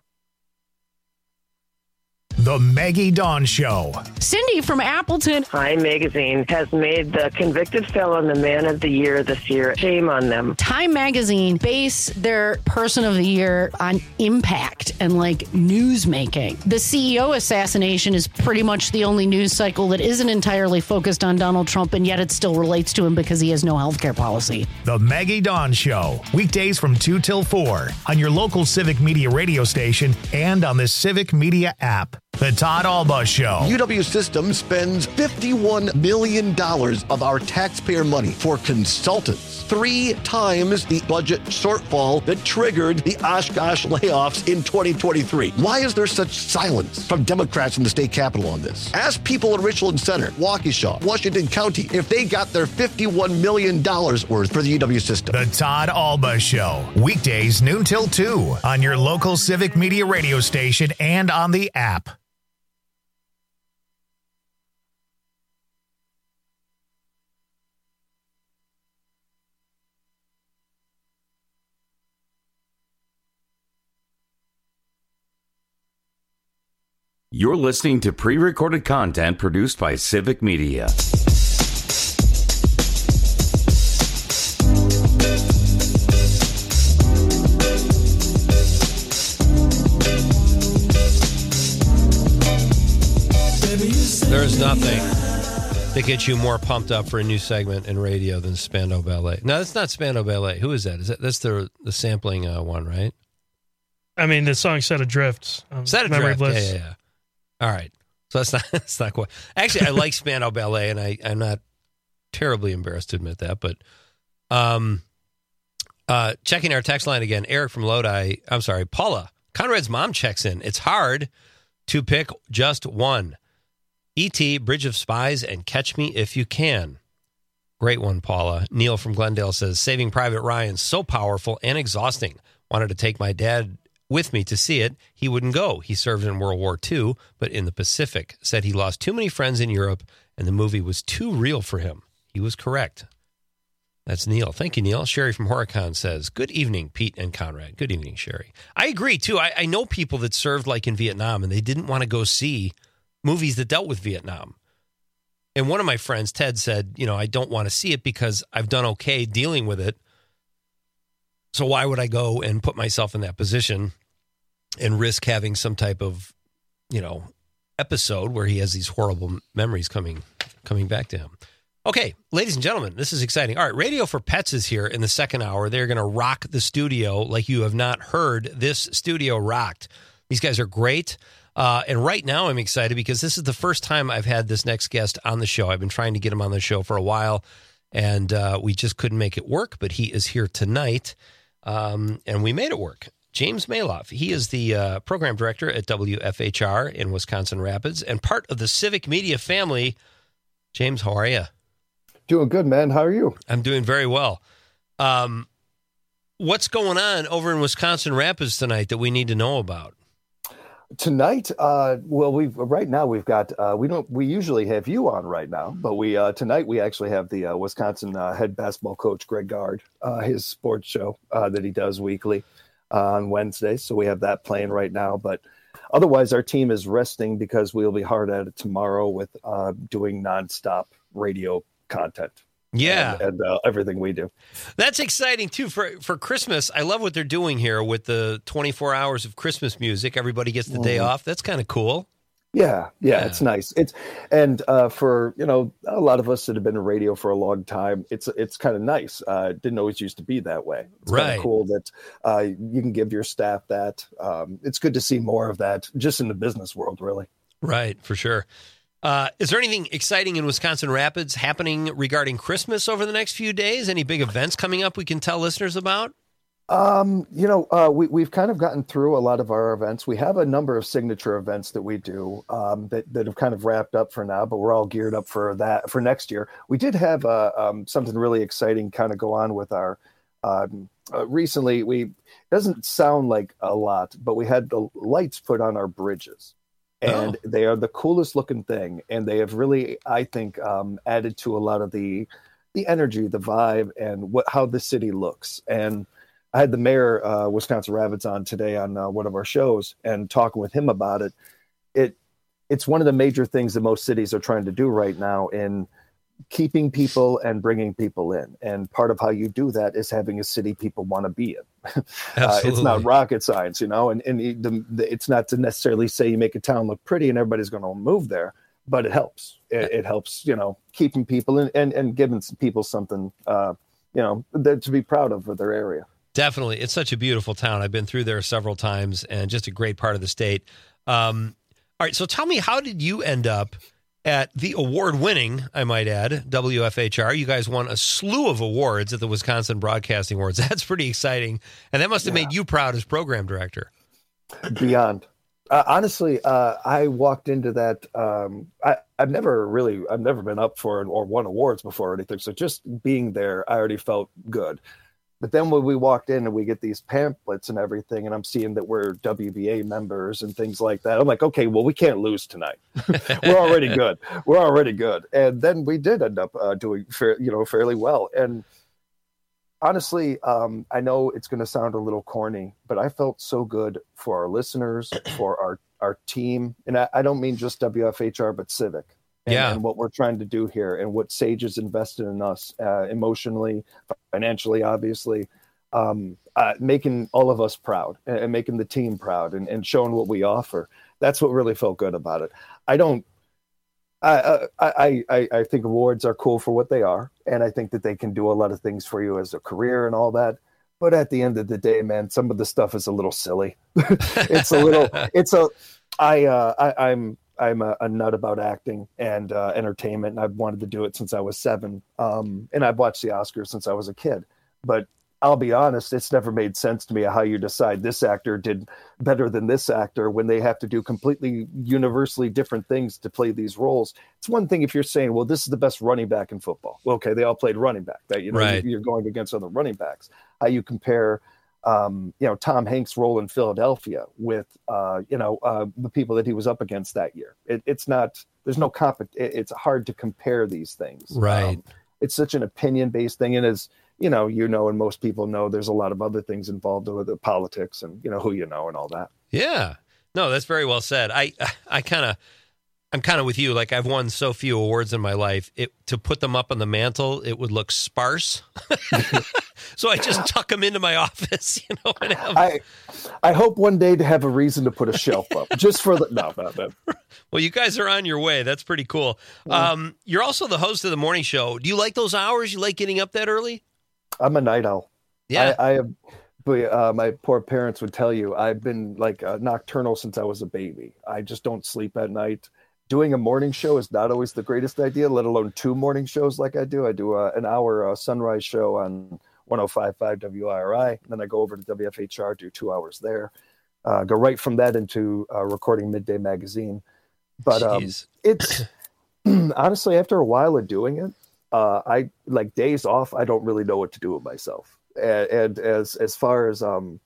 The Maggie Dawn Show. Cindy from Appleton. Time Magazine has made the convicted felon the man of the year this year. Shame on them. Time Magazine base their person of the year on impact and news making. The CEO assassination is pretty much the only news cycle that isn't entirely focused on Donald Trump, and yet it still relates to him because he has no healthcare policy. The Maggie Dawn Show. Weekdays from 2 till 4 on your local Civic Media radio station and on the Civic Media app. The Todd Alba Show. UW Systems spends $51 million of our taxpayer money for consultants. 3 times the budget shortfall that triggered the Oshkosh layoffs in 2023. Why is there such silence from Democrats in the state capitol on this? Ask people in Richland Center, Waukesha, Washington County, if they got their $51 million worth for the UW system. The Todd Alba Show. Weekdays noon till 2 on your local Civic Media radio station and on the app. You're listening to pre-recorded content produced by Civic Media. nothing that gets you more pumped up for a new segment in radio than Spandau Ballet. No, that's not Spandau Ballet. Who is that? That's the sampling one, right? I mean, the song "Set Adrift." Set Adrift. Yeah. All right. So that's not quite. Actually, I like Spandau Ballet, and I'm not terribly embarrassed to admit that. But checking our text line again, Eric from Lodi. I'm sorry, Paula. Conrad's mom checks in. It's hard to pick just one. E.T., Bridge of Spies, and Catch Me If You Can. Great one, Paula. Neil from Glendale says, Saving Private Ryan, so powerful and exhausting. Wanted to take my dad with me to see it. He wouldn't go. He served in World War II, but in the Pacific. Said he lost too many friends in Europe, and the movie was too real for him. He was correct. That's Neil. Thank you, Neil. Sherry from Horicon says, good evening, Pete and Conrad. Good evening, Sherry. I agree, too. I know people that served like in Vietnam, and they didn't want to go see movies that dealt with Vietnam. And one of my friends, Ted, said, I don't want to see it because I've done okay dealing with it. So why would I go and put myself in that position and risk having some type of, episode where he has these horrible memories coming back to him? Okay, ladies and gentlemen, this is exciting. All right, Radio for Pets is here in the second hour. They're going to rock the studio like you have not heard this studio rocked. These guys are great. And right now I'm excited because this is the first time I've had this next guest on the show. I've been trying to get him on the show for a while, and we just couldn't make it work, but he is here tonight, and we made it work. James Maloff. He is the program director at WFHR in Wisconsin Rapids and part of the Civic Media family. James, how are you? Doing good, man. How are you? I'm doing very well. What's going on over in Wisconsin Rapids tonight that we need to know about? Tonight, right now we've got we usually have you on right now, but tonight we actually have the Wisconsin head basketball coach Greg Gard, his sports show that he does weekly on Wednesday. So we have that playing right now, but otherwise our team is resting because we'll be hard at it tomorrow with doing nonstop radio content. Yeah. And everything we do. That's exciting, too. For Christmas, I love what they're doing here with the 24 hours of Christmas music. Everybody gets the day off. That's kind of cool. Yeah, it's nice. For, a lot of us that have been in radio for a long time, it's kind of nice. It didn't always used to be that way. It's kind of cool that you can give your staff that. It's good to see more of that just in the business world, really. Right, for sure. Is there anything exciting in Wisconsin Rapids happening regarding Christmas over the next few days? Any big events coming up we can tell listeners about? We've kind of gotten through a lot of our events. We have a number of signature events that we do that have kind of wrapped up for now, but we're all geared up for that for next year. We did have something really exciting kind of go on with our recently. It doesn't sound like a lot, but we had the lights put on our bridges. And they are the coolest looking thing. And they have really, I think, added to a lot of the energy, the vibe, and how the city looks. And I had the mayor, Wisconsin Rapids, on today on one of our shows and talking with him about it. It's one of the major things that most cities are trying to do right now in keeping people and bringing people in. And part of how you do that is having a city people want to be in. It's not rocket science, and it's not to necessarily say you make a town look pretty and everybody's going to move there, but it helps. It helps, keeping people in and giving people something, to be proud of for their area. Definitely. It's such a beautiful town. I've been through there several times and just a great part of the state. All right. So tell me, how did you end up at the award-winning, I might add, WFHR? You guys won a slew of awards at the Wisconsin Broadcasting Awards. That's pretty exciting. And that must have made you proud as program director. Beyond. Honestly, I walked into that. I've never been up for or won awards before or anything. So just being there, I already felt good. But then when we walked in and we get these pamphlets and everything, and I'm seeing that we're WBA members and things like that, I'm like, okay, well, we can't lose tonight. We're already good. We're already good. And then we did end up doing fairly well. And honestly, I know it's going to sound a little corny, but I felt so good for our listeners, for our team. And I don't mean just WFHR, but Civic. And what we're trying to do here and what Sage has invested in us emotionally, financially, obviously, making all of us proud and making the team proud and showing what we offer. That's what really felt good about it. I think awards are cool for what they are, and I think that they can do a lot of things for you as a career and all that. But at the end of the day, man, some of the stuff is a little silly. I'm a nut about acting and entertainment, and I've wanted to do it since I was 7. And I've watched the Oscars since I was a kid. But I'll be honest, it's never made sense to me how you decide this actor did better than this actor when they have to do completely universally different things to play these roles. It's one thing if you're saying, well, this is the best running back in football. Well, okay, they all played running back. That Right. You're going against other running backs. How you compare Tom Hanks' role in Philadelphia with the people that he was up against that year. It's not, there's no it's hard to compare these things. Right. It's such an opinion-based thing, and as and most people know, there's a lot of other things involved with the politics and who and all that. Yeah. No, that's very well said. I'm kind of with you. Like, I've won so few awards in my life. To put them up on the mantle, it would look sparse. So I just tuck them into my office, and I hope one day to have a reason to put a shelf up just for the no. Well, you guys are on your way. That's pretty cool. You're also the host of the morning show. Do you like those hours? You like getting up that early? I'm a night owl. Yeah. I have. But my poor parents would tell you I've been like nocturnal since I was a baby. I just don't sleep at night. Doing a morning show is not always the greatest idea, let alone 2 morning shows like I do. I do an hour sunrise show on 105.5 WIRI. And then I go over to WFHR, do 2 hours there. Go right from that into recording Midday Magazine. But it's honestly, after a while of doing it, I like days off. I don't really know what to do with myself. And as far as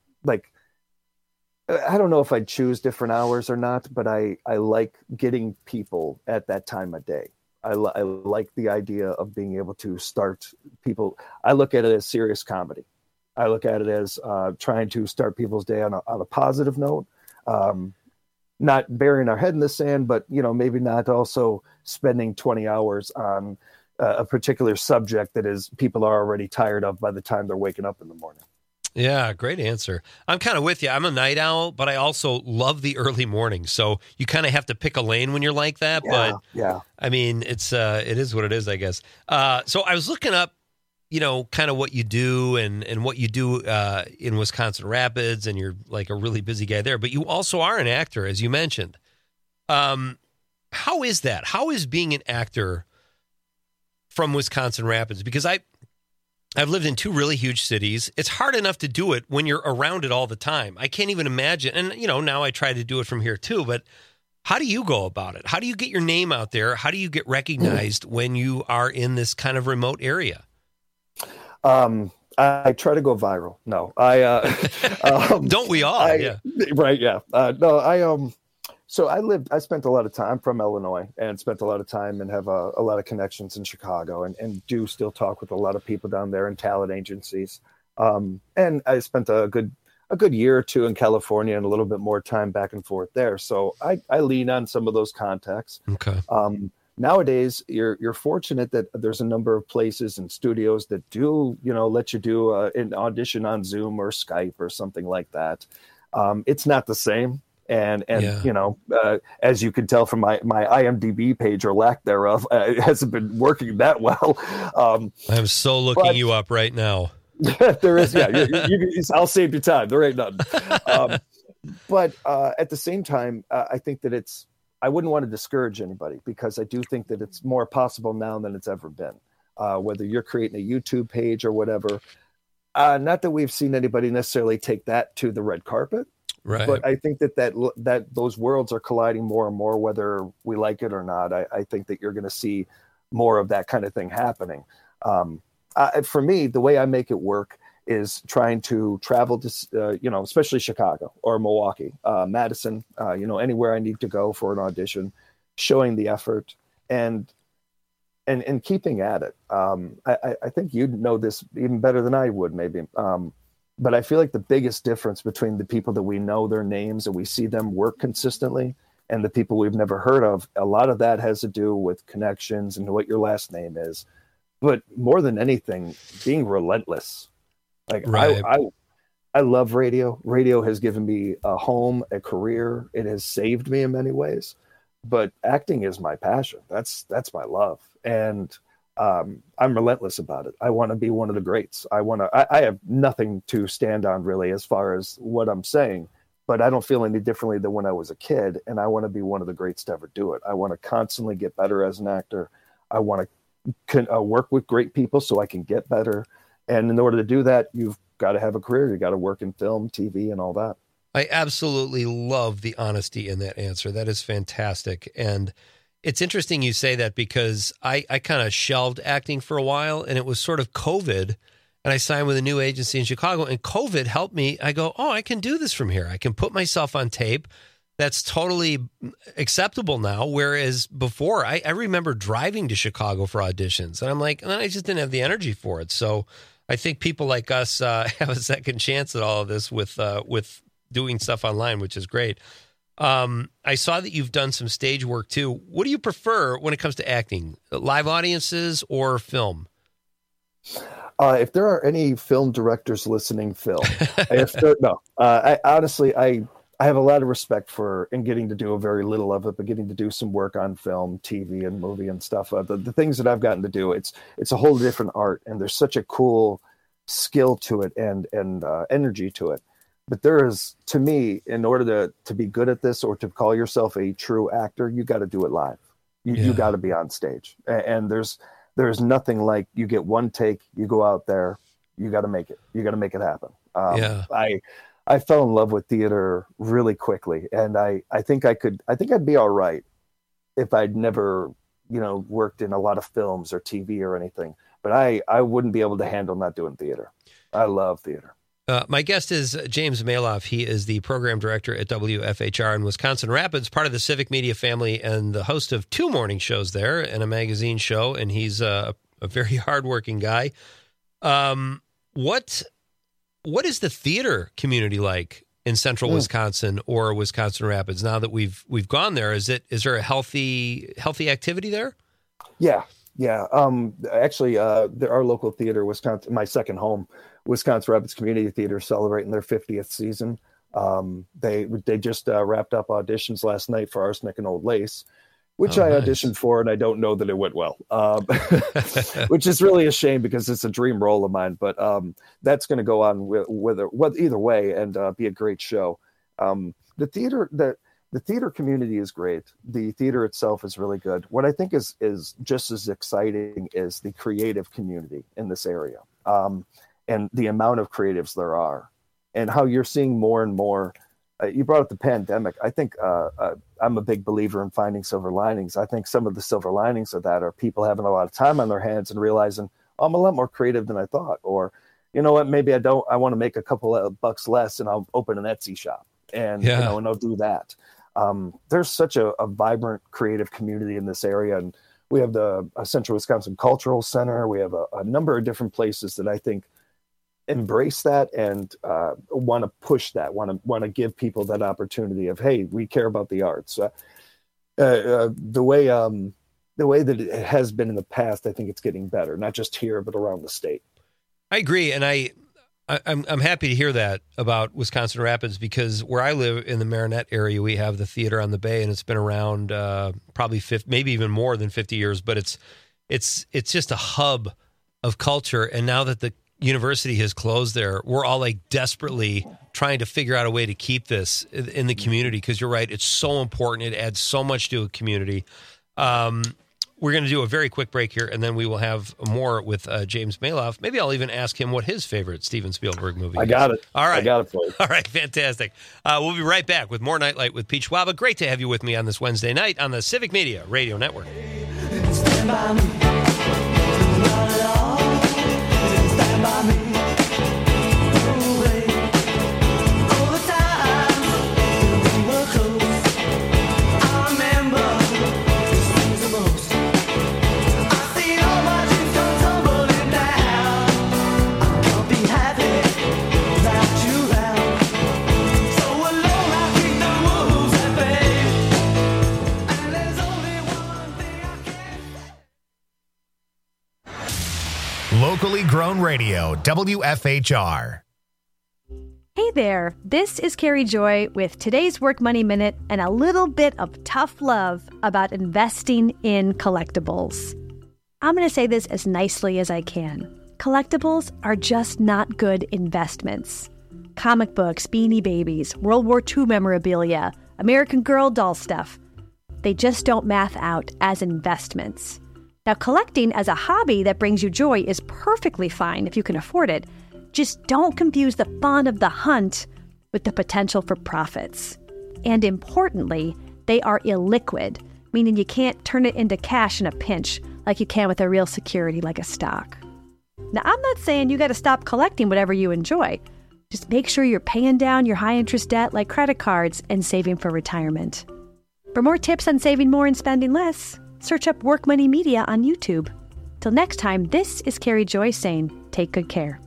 I don't know if I'd choose different hours or not, but I like getting people at that time of day. I like the idea of being able to start people. I look at it as serious comedy. I look at it as trying to start people's day on a positive note, not burying our head in the sand, but maybe not also spending 20 hours on a particular subject that is people are already tired of by the time they're waking up in the morning. Yeah, great answer. I'm kind of with you. I'm a night owl, but I also love the early morning. So you kind of have to pick a lane when you're like that. Yeah. I mean, it is what it is, I guess. So I was looking up, kind of what you do and what you do in Wisconsin Rapids, and you're like a really busy guy there. But you also are an actor, as you mentioned. How is that? How is being an actor from Wisconsin Rapids? Because I've lived in 2 really huge cities. It's hard enough to do it when you're around it all the time. I can't even imagine. And, now I try to do it from here too, but how do you go about it? How do you get your name out there? How do you get recognized when you are in this kind of remote area? I try to go viral. No, don't we all? Yeah. Right. Yeah. So I spent a lot of time from Illinois and spent a lot of time and have a lot of connections in Chicago and do still talk with a lot of people down there in talent agencies. And I spent a good year or 2 in California and a little bit more time back and forth there. So I lean on some of those contacts. Okay. Nowadays, you're fortunate that there's a number of places and studios that do, let you do an audition on Zoom or Skype or something like that. It's not the same. And yeah. As you can tell from my IMDb page or lack thereof, it hasn't been working that well. I'm so looking you up right now. There is, yeah. I'll save you time. There ain't nothing. But at the same time, I think that I wouldn't want to discourage anybody, because I do think that it's more possible now than it's ever been. Whether you're creating a YouTube page or whatever, not that we've seen anybody necessarily take that to the red carpet. Right. But I think that those worlds are colliding more and more, whether we like it or not. I think that you're going to see more of that kind of thing happening. For me, the way I make it work is trying to travel to, especially Chicago or Milwaukee, Madison, anywhere I need to go for an audition, showing the effort and keeping at it. I think you'd know this even better than I would, maybe. But I feel like the biggest difference between the people that we know their names and we see them work consistently and the people we've never heard of, a lot of that has to do with connections and what your last name is. But more than anything, being relentless. Like right. I love radio. Radio has given me a home, a career. It has saved me in many ways. but acting is my passion. That's my love. And I'm relentless about it. I want to be one of the greats. I have nothing to stand on really as far as what I'm saying, but I don't feel any differently than when I was a kid. And I want to be one of the greats to ever do it. I want to constantly get better as an actor. I want to work with great people so I can get better. And in order to do that, you've got to have a career. You got to work in film, TV, and all that. I absolutely love the honesty in that answer. That is fantastic. And it's interesting you say that because I kind of shelved acting for a while, and it was sort of COVID, and I signed with a new agency in Chicago, and COVID helped me. I go, I can do this from here. I can put myself on tape. That's totally acceptable now, whereas before, I remember driving to Chicago for auditions, and I'm like, I just didn't have the energy for it. So I think people like us have a second chance at all of this with doing stuff online, which is great. I saw that you've done some stage work too. What do you prefer when it comes to acting, live audiences or film? If there are any film directors listening, Phil, I honestly, I have a lot of respect for, and getting to do a very little of it, but getting to do some work on film, TV, and movie and stuff. The things that I've gotten to do, it's a whole different art, and there's such a cool skill to it and energy to it. But there is, to me, in order to be good at this or to call yourself a true actor, you got to do it live. You got to be on stage. And there's nothing like you get one take, you go out there, you got to make it. You got to make it happen. I fell in love with theater really quickly, and I think I'd be all right if I'd never, worked in a lot of films or TV or anything. But I wouldn't be able to handle not doing theater. I love theater. My guest is James Maloff. He is the program director at WFHR in Wisconsin Rapids, part of the Civic Media family, and the host of 2 morning shows there and a magazine show. And he's a very hardworking guy. What is the theater community like in central Wisconsin or Wisconsin Rapids? Now that we've gone there, is there a healthy activity there? Yeah. Actually, our local theater, Wisconsin, my second home, Wisconsin Rapids Community Theater, celebrating their 50th season. They just wrapped up auditions last night for Arsenic and Old Lace, which I auditioned for, and I don't know that it went well, which is really a shame because it's a dream role of mine. But that's going to go on with either way and be a great show. The theater community is great. The theater itself is really good. What I think is just as exciting is the creative community in this area, and the amount of creatives there are, and how you're seeing more and more. You brought up the pandemic. I think I'm a big believer in finding silver linings. I think some of the silver linings of that are people having a lot of time on their hands and realizing, I'm a lot more creative than I thought. Or, you know what, maybe I want to make a couple of bucks less and I'll open an Etsy shop and I'll do that. There's such a vibrant creative community in this area. And we have the Central Wisconsin Cultural Center. We have a number of different places that I think embrace that and want to push that, want to give people that opportunity of, hey, we care about the arts. The way that it has been in the past, I think it's getting better, not just here, but around the state. I agree. And I'm happy to hear that about Wisconsin Rapids, because where I live in the Marinette area, we have the theater on the Bay, and it's been around probably 50, maybe even more than 50 years, but it's just a hub of culture. And now that the university has closed there, we're all like desperately trying to figure out a way to keep this in the community, because you're right, it's so important. It adds so much to a community. We're going to do a very quick break here, and then we will have more with James Maloff. Maybe I'll even ask him what his favorite Steven Spielberg movie is. I got it. All right. I got it for you. All right, fantastic. We'll be right back with more Nightlight with Pete Schwaba. Great to have you with me on this Wednesday night on the Civic Media Radio Network. Stand by me. Not at all. Stand by me. Locally grown radio, WFHR. Hey there, this is Carrie Joy with today's Work Money Minute and a little bit of tough love about investing in collectibles. I'm going to say this as nicely as I can. Collectibles are just not good investments. Comic books, Beanie Babies, World War II memorabilia, American Girl doll stuff. They just don't math out as investments. Now, collecting as a hobby that brings you joy is perfectly fine if you can afford it. Just don't confuse the fun of the hunt with the potential for profits. And importantly, they are illiquid, meaning you can't turn it into cash in a pinch like you can with a real security like a stock. Now, I'm not saying you got to stop collecting whatever you enjoy. Just make sure you're paying down your high-interest debt like credit cards and saving for retirement. For more tips on saving more and spending less, search up Work Money Media on YouTube. Till next time, this is Carrie Joy saying, take good care.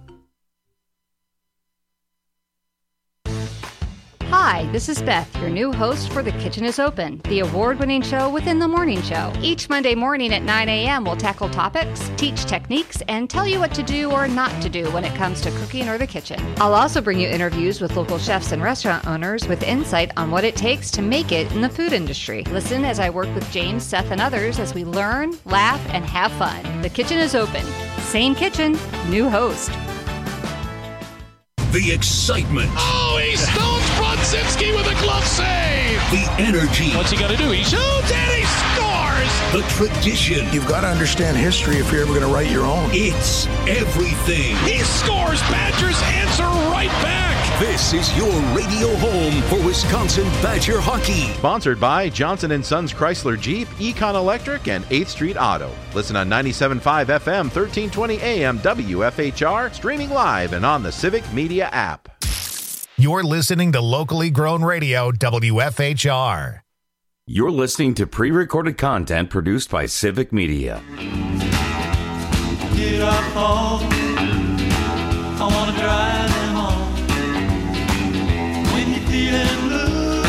Hi, this is Beth, your new host for The Kitchen is Open, the award-winning show within the morning show. Each Monday morning at 9 a.m., we'll tackle topics, teach techniques, and tell you what to do or not to do when it comes to cooking or the kitchen. I'll also bring you interviews with local chefs and restaurant owners with insight on what it takes to make it in the food industry. Listen as I work with James, Seth, and others as we learn, laugh, and have fun. The Kitchen is Open. Same kitchen, new host. The excitement. Oh, he stones Brodzinski with a glove save. The energy. What's he got to do? He shoots and he scores. The tradition. You've got to understand history if you're ever going to write your own. It's everything. He scores. Badgers answer right back. This is your radio home for Wisconsin Badger hockey. Sponsored by Johnson & Sons Chrysler Jeep, Econ Electric, and 8th Street Auto. Listen on 97.5 FM, 1320 AM, WFHR, streaming live and on the Civic Media app. You're listening to locally grown radio, WFHR. You're listening to pre-recorded content produced by Civic Media. Get off home. I want to drive them home. When you're feeling blue,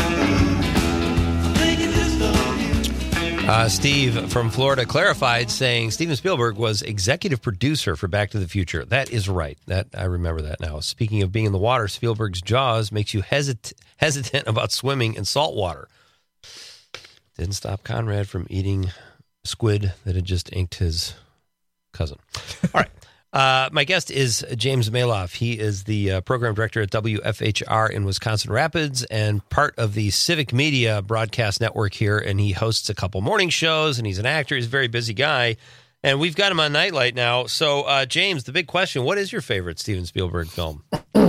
I'm thinking just of you. Steve from Florida clarified, saying Steven Spielberg was executive producer for Back to the Future. That is right. That I remember that now. Speaking of being in the water, Spielberg's Jaws makes you hesitant about swimming in salt water. Didn't stop Conrad from eating squid that had just inked his cousin. All right. My guest is James Maloff. He is the program director at WFHR in Wisconsin Rapids and part of the Civic Media broadcast network here. And he hosts a couple morning shows, and he's an actor. He's a very busy guy. And we've got him on Nightlight now. So, James, the big question, what is your favorite Steven Spielberg film?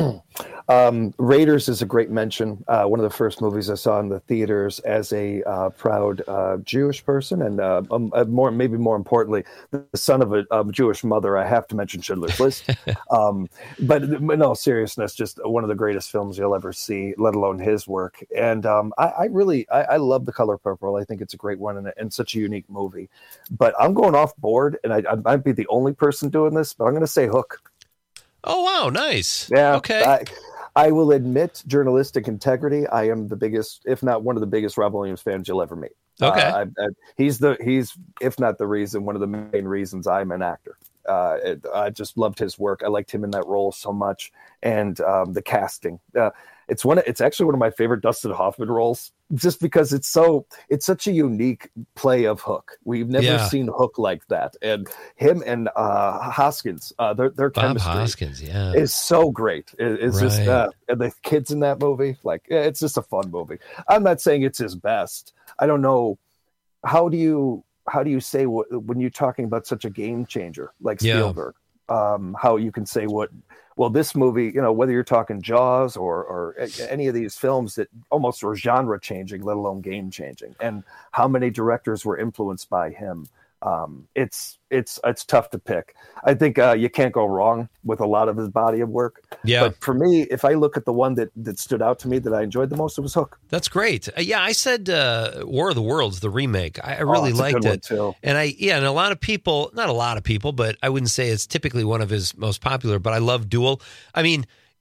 Raiders is a great mention. One of the first movies I saw in the theaters as a proud Jewish person, and maybe more importantly, the son of a Jewish mother. I have to mention Schindler's List. But in all seriousness, just one of the greatest films you'll ever see, let alone his work. And I really love The Color Purple. I think it's a great one and such a unique movie. But I'm going off board, and I might be the only person doing this, but I'm going to say Hook. Oh, wow. Nice. Yeah. Okay. I will admit journalistic integrity. I am the biggest, if not one of the biggest Rob Williams fans you'll ever meet. Okay. He's if not the reason, one of the main reasons I'm an actor. I just loved his work. I liked him in that role so much. And the casting, it's actually one of my favorite Dustin Hoffman roles, just because it's such a unique play of Hook. We've never seen Hook like that, and him and Hoskins, their chemistry Hoskins, is so great. It's right. Just and the kids in that movie, it's just a fun movie. I'm not saying it's his best. I don't know how do you say when you're talking about such a game changer like Spielberg, how you can say this movie, whether you're talking Jaws or any of these films that almost were genre changing, let alone game changing, and how many directors were influenced by him. It's tough to pick. I think you can't go wrong with a lot of his body of work. Yeah. But for me, if I look at the one that stood out to me that I enjoyed the most, it was Hook. That's great. I said War of the Worlds, the remake. I really liked it. Too. And and a lot of people, not a lot of people, but I wouldn't say it's typically one of his most popular, but I love Duel. I mean,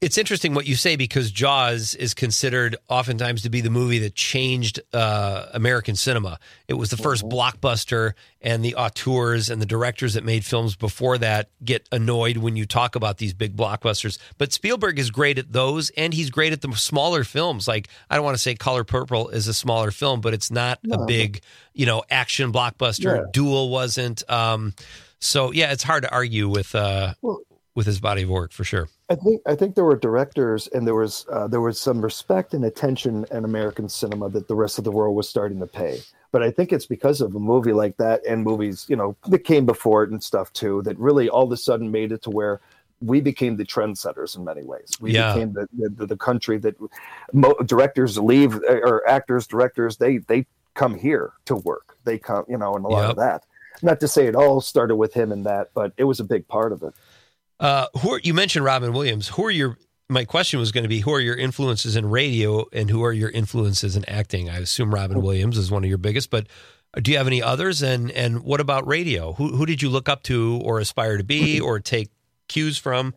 It's interesting what you say, because Jaws is considered oftentimes to be the movie that changed American cinema. It was the first blockbuster, and the auteurs and the directors that made films before that get annoyed when you talk about these big blockbusters. But Spielberg is great at those, and he's great at the smaller films. Like, I don't want to say Color Purple is a smaller film, but it's not a big, action blockbuster. Yeah. Duel wasn't. So, yeah, it's hard to argue with his body of work, for sure. I think there were directors, and there was some respect and attention in American cinema that the rest of the world was starting to pay. But I think it's because of a movie like that, and movies, that came before it and stuff too, that really all of a sudden made it to where we became the trendsetters in many ways. We became the country that directors leave, or actors, directors, they come here to work. They come, and a lot of that. Not to say it all started with him and that, but it was a big part of it. You mentioned Robin Williams. My question was going to be, who are your influences in radio, and who are your influences in acting? I assume Robin Williams is one of your biggest, but do you have any others? And what about radio? Who did you look up to or aspire to be or take cues from?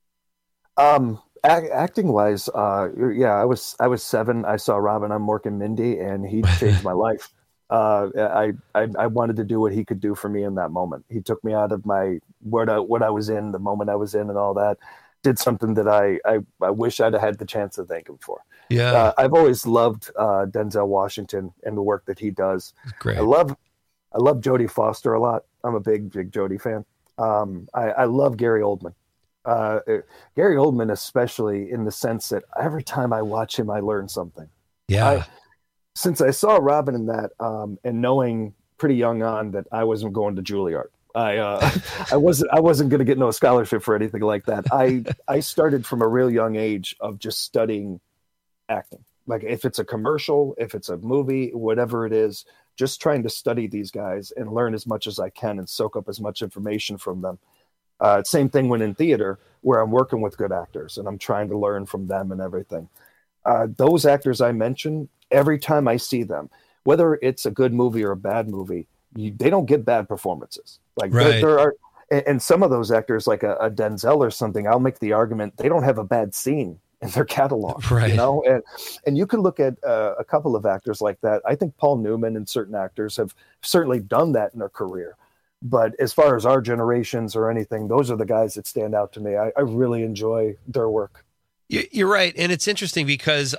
Acting wise, I was 7. I saw Robin on Mork and Mindy, and he changed my life. I wanted to do what he could do for me in that moment. He took me out of what I was in, the moment I was in, and all that. Did something that I wish I'd had the chance to thank him for. Yeah, I've always loved Denzel Washington and the work that he does. Great. I love Jodie Foster a lot. I'm a big Jodie fan. I love Gary Oldman. Gary Oldman, especially in the sense that every time I watch him, I learn something. Yeah. Since I saw Robin in that, and knowing pretty young on that I wasn't going to Juilliard, I wasn't going to get no scholarship for anything like that. I started from a real young age of just studying acting. Like, if it's a commercial, if it's a movie, whatever it is, just trying to study these guys and learn as much as I can and soak up as much information from them. Same thing when in theater, where I'm working with good actors and I'm trying to learn from them and everything. Those actors I mentioned, every time I see them, whether it's a good movie or a bad movie, they don't get bad performances. Like, right. there are, and some of those actors, like a Denzel or something, I'll make the argument they don't have a bad scene in their catalog, right. And you can look at a couple of actors like that. I think Paul Newman and certain actors have certainly done that in their career. But as far as our generations or anything, those are the guys that stand out to me. I really enjoy their work. You're right. And it's interesting because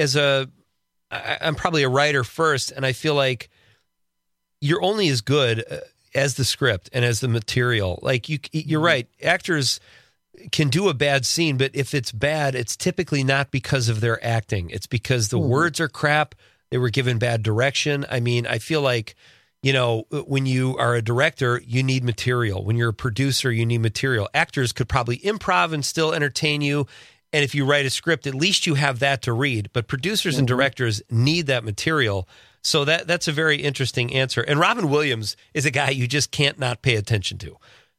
I'm probably a writer first, and I feel like you're only as good as the script and as the material. Like, you're right. Actors can do a bad scene, but if it's bad, it's typically not because of their acting. It's because the words are crap. They were given bad direction. I mean, I feel like, when you are a director, you need material. When you're a producer, you need material. Actors could probably improv and still entertain you. And if you write a script, at least you have that to read. But producers and directors need that material. So that's a very interesting answer. And Robin Williams is a guy you just can't not pay attention to.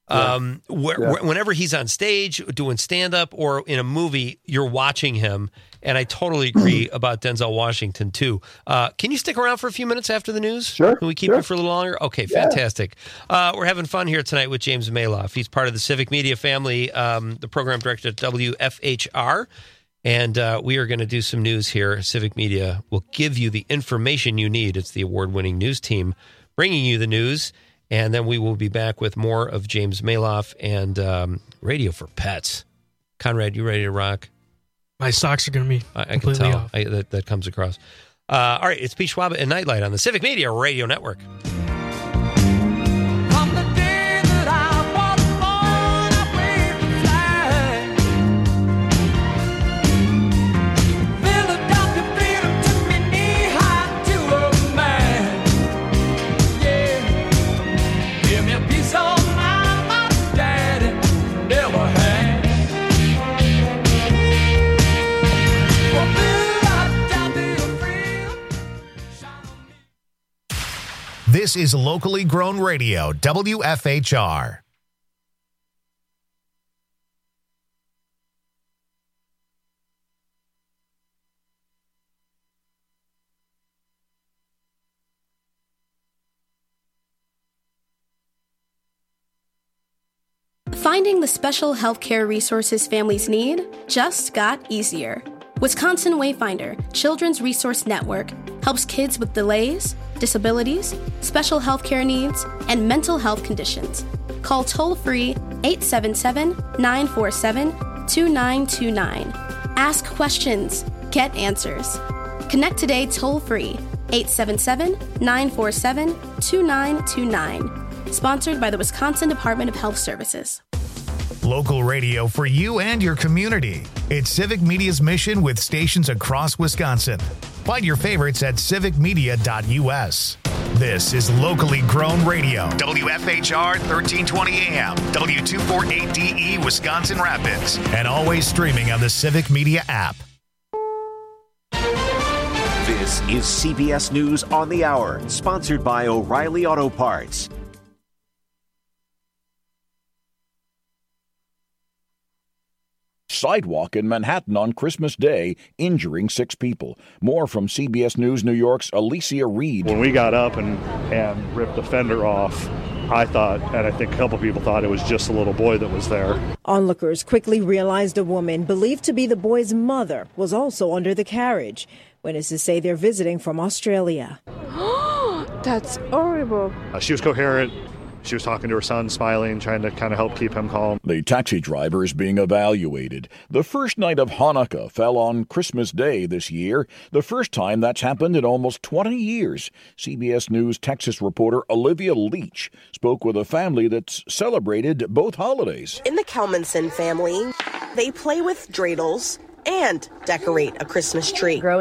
Whenever he's on stage doing stand-up or in a movie, you're watching him. And I totally agree about Denzel Washington, too. Can you stick around for a few minutes after the news? Sure. Can we keep you for a little longer? Okay, fantastic. We're having fun here tonight with James Maloff. He's part of the Civic Media family, the program director at WFHR. And we are going to do some news here. Civic Media will give you the information you need. It's the award-winning news team bringing you the news. And then we will be back with more of James Maloff and Radio for Pets. Conrad, you ready to rock? My socks are going to be I can completely tell. off. That comes across. All right, it's Pete Schwab and Nightlight on the Civic Media Radio Network. This is locally grown radio, WFHR. Find Finding the special healthcare resources families need just got easier. Wisconsin Wayfinder Children's Resource Network helps kids with delays, disabilities, special healthcare needs, and mental health conditions. Call toll-free 877-947-2929. Ask questions. Get answers. Connect today toll-free 877-947-2929. Sponsored by the Wisconsin Department of Health Services. Local radio for you and your community. It's Civic Media's mission with stations across Wisconsin. Find your favorites at civicmedia.us. This is locally grown radio. WFHR 1320 AM, W248DE Wisconsin Rapids, and always streaming on the Civic Media app. This is CBS News on the Hour, sponsored by O'Reilly Auto Parts. Sidewalk in Manhattan on Christmas Day, injuring 6 people. More from CBS News New York's Alicia Reed. When we got up and ripped the fender off, I thought, and I think a couple people thought, it was just a little boy that was there. Onlookers quickly realized a woman believed to be the boy's mother was also under the carriage. Witnesses say they're visiting from Australia. That's horrible. She was coherent. She was talking to her son, smiling, trying to kind of help keep him calm. The taxi driver is being evaluated. The first night of Hanukkah fell on Christmas Day this year, the first time that's happened in almost 20 years. CBS News Texas reporter Olivia Leach spoke with a family that's celebrated both holidays. In the Kelmanson family, they play with dreidels and decorate a Christmas tree.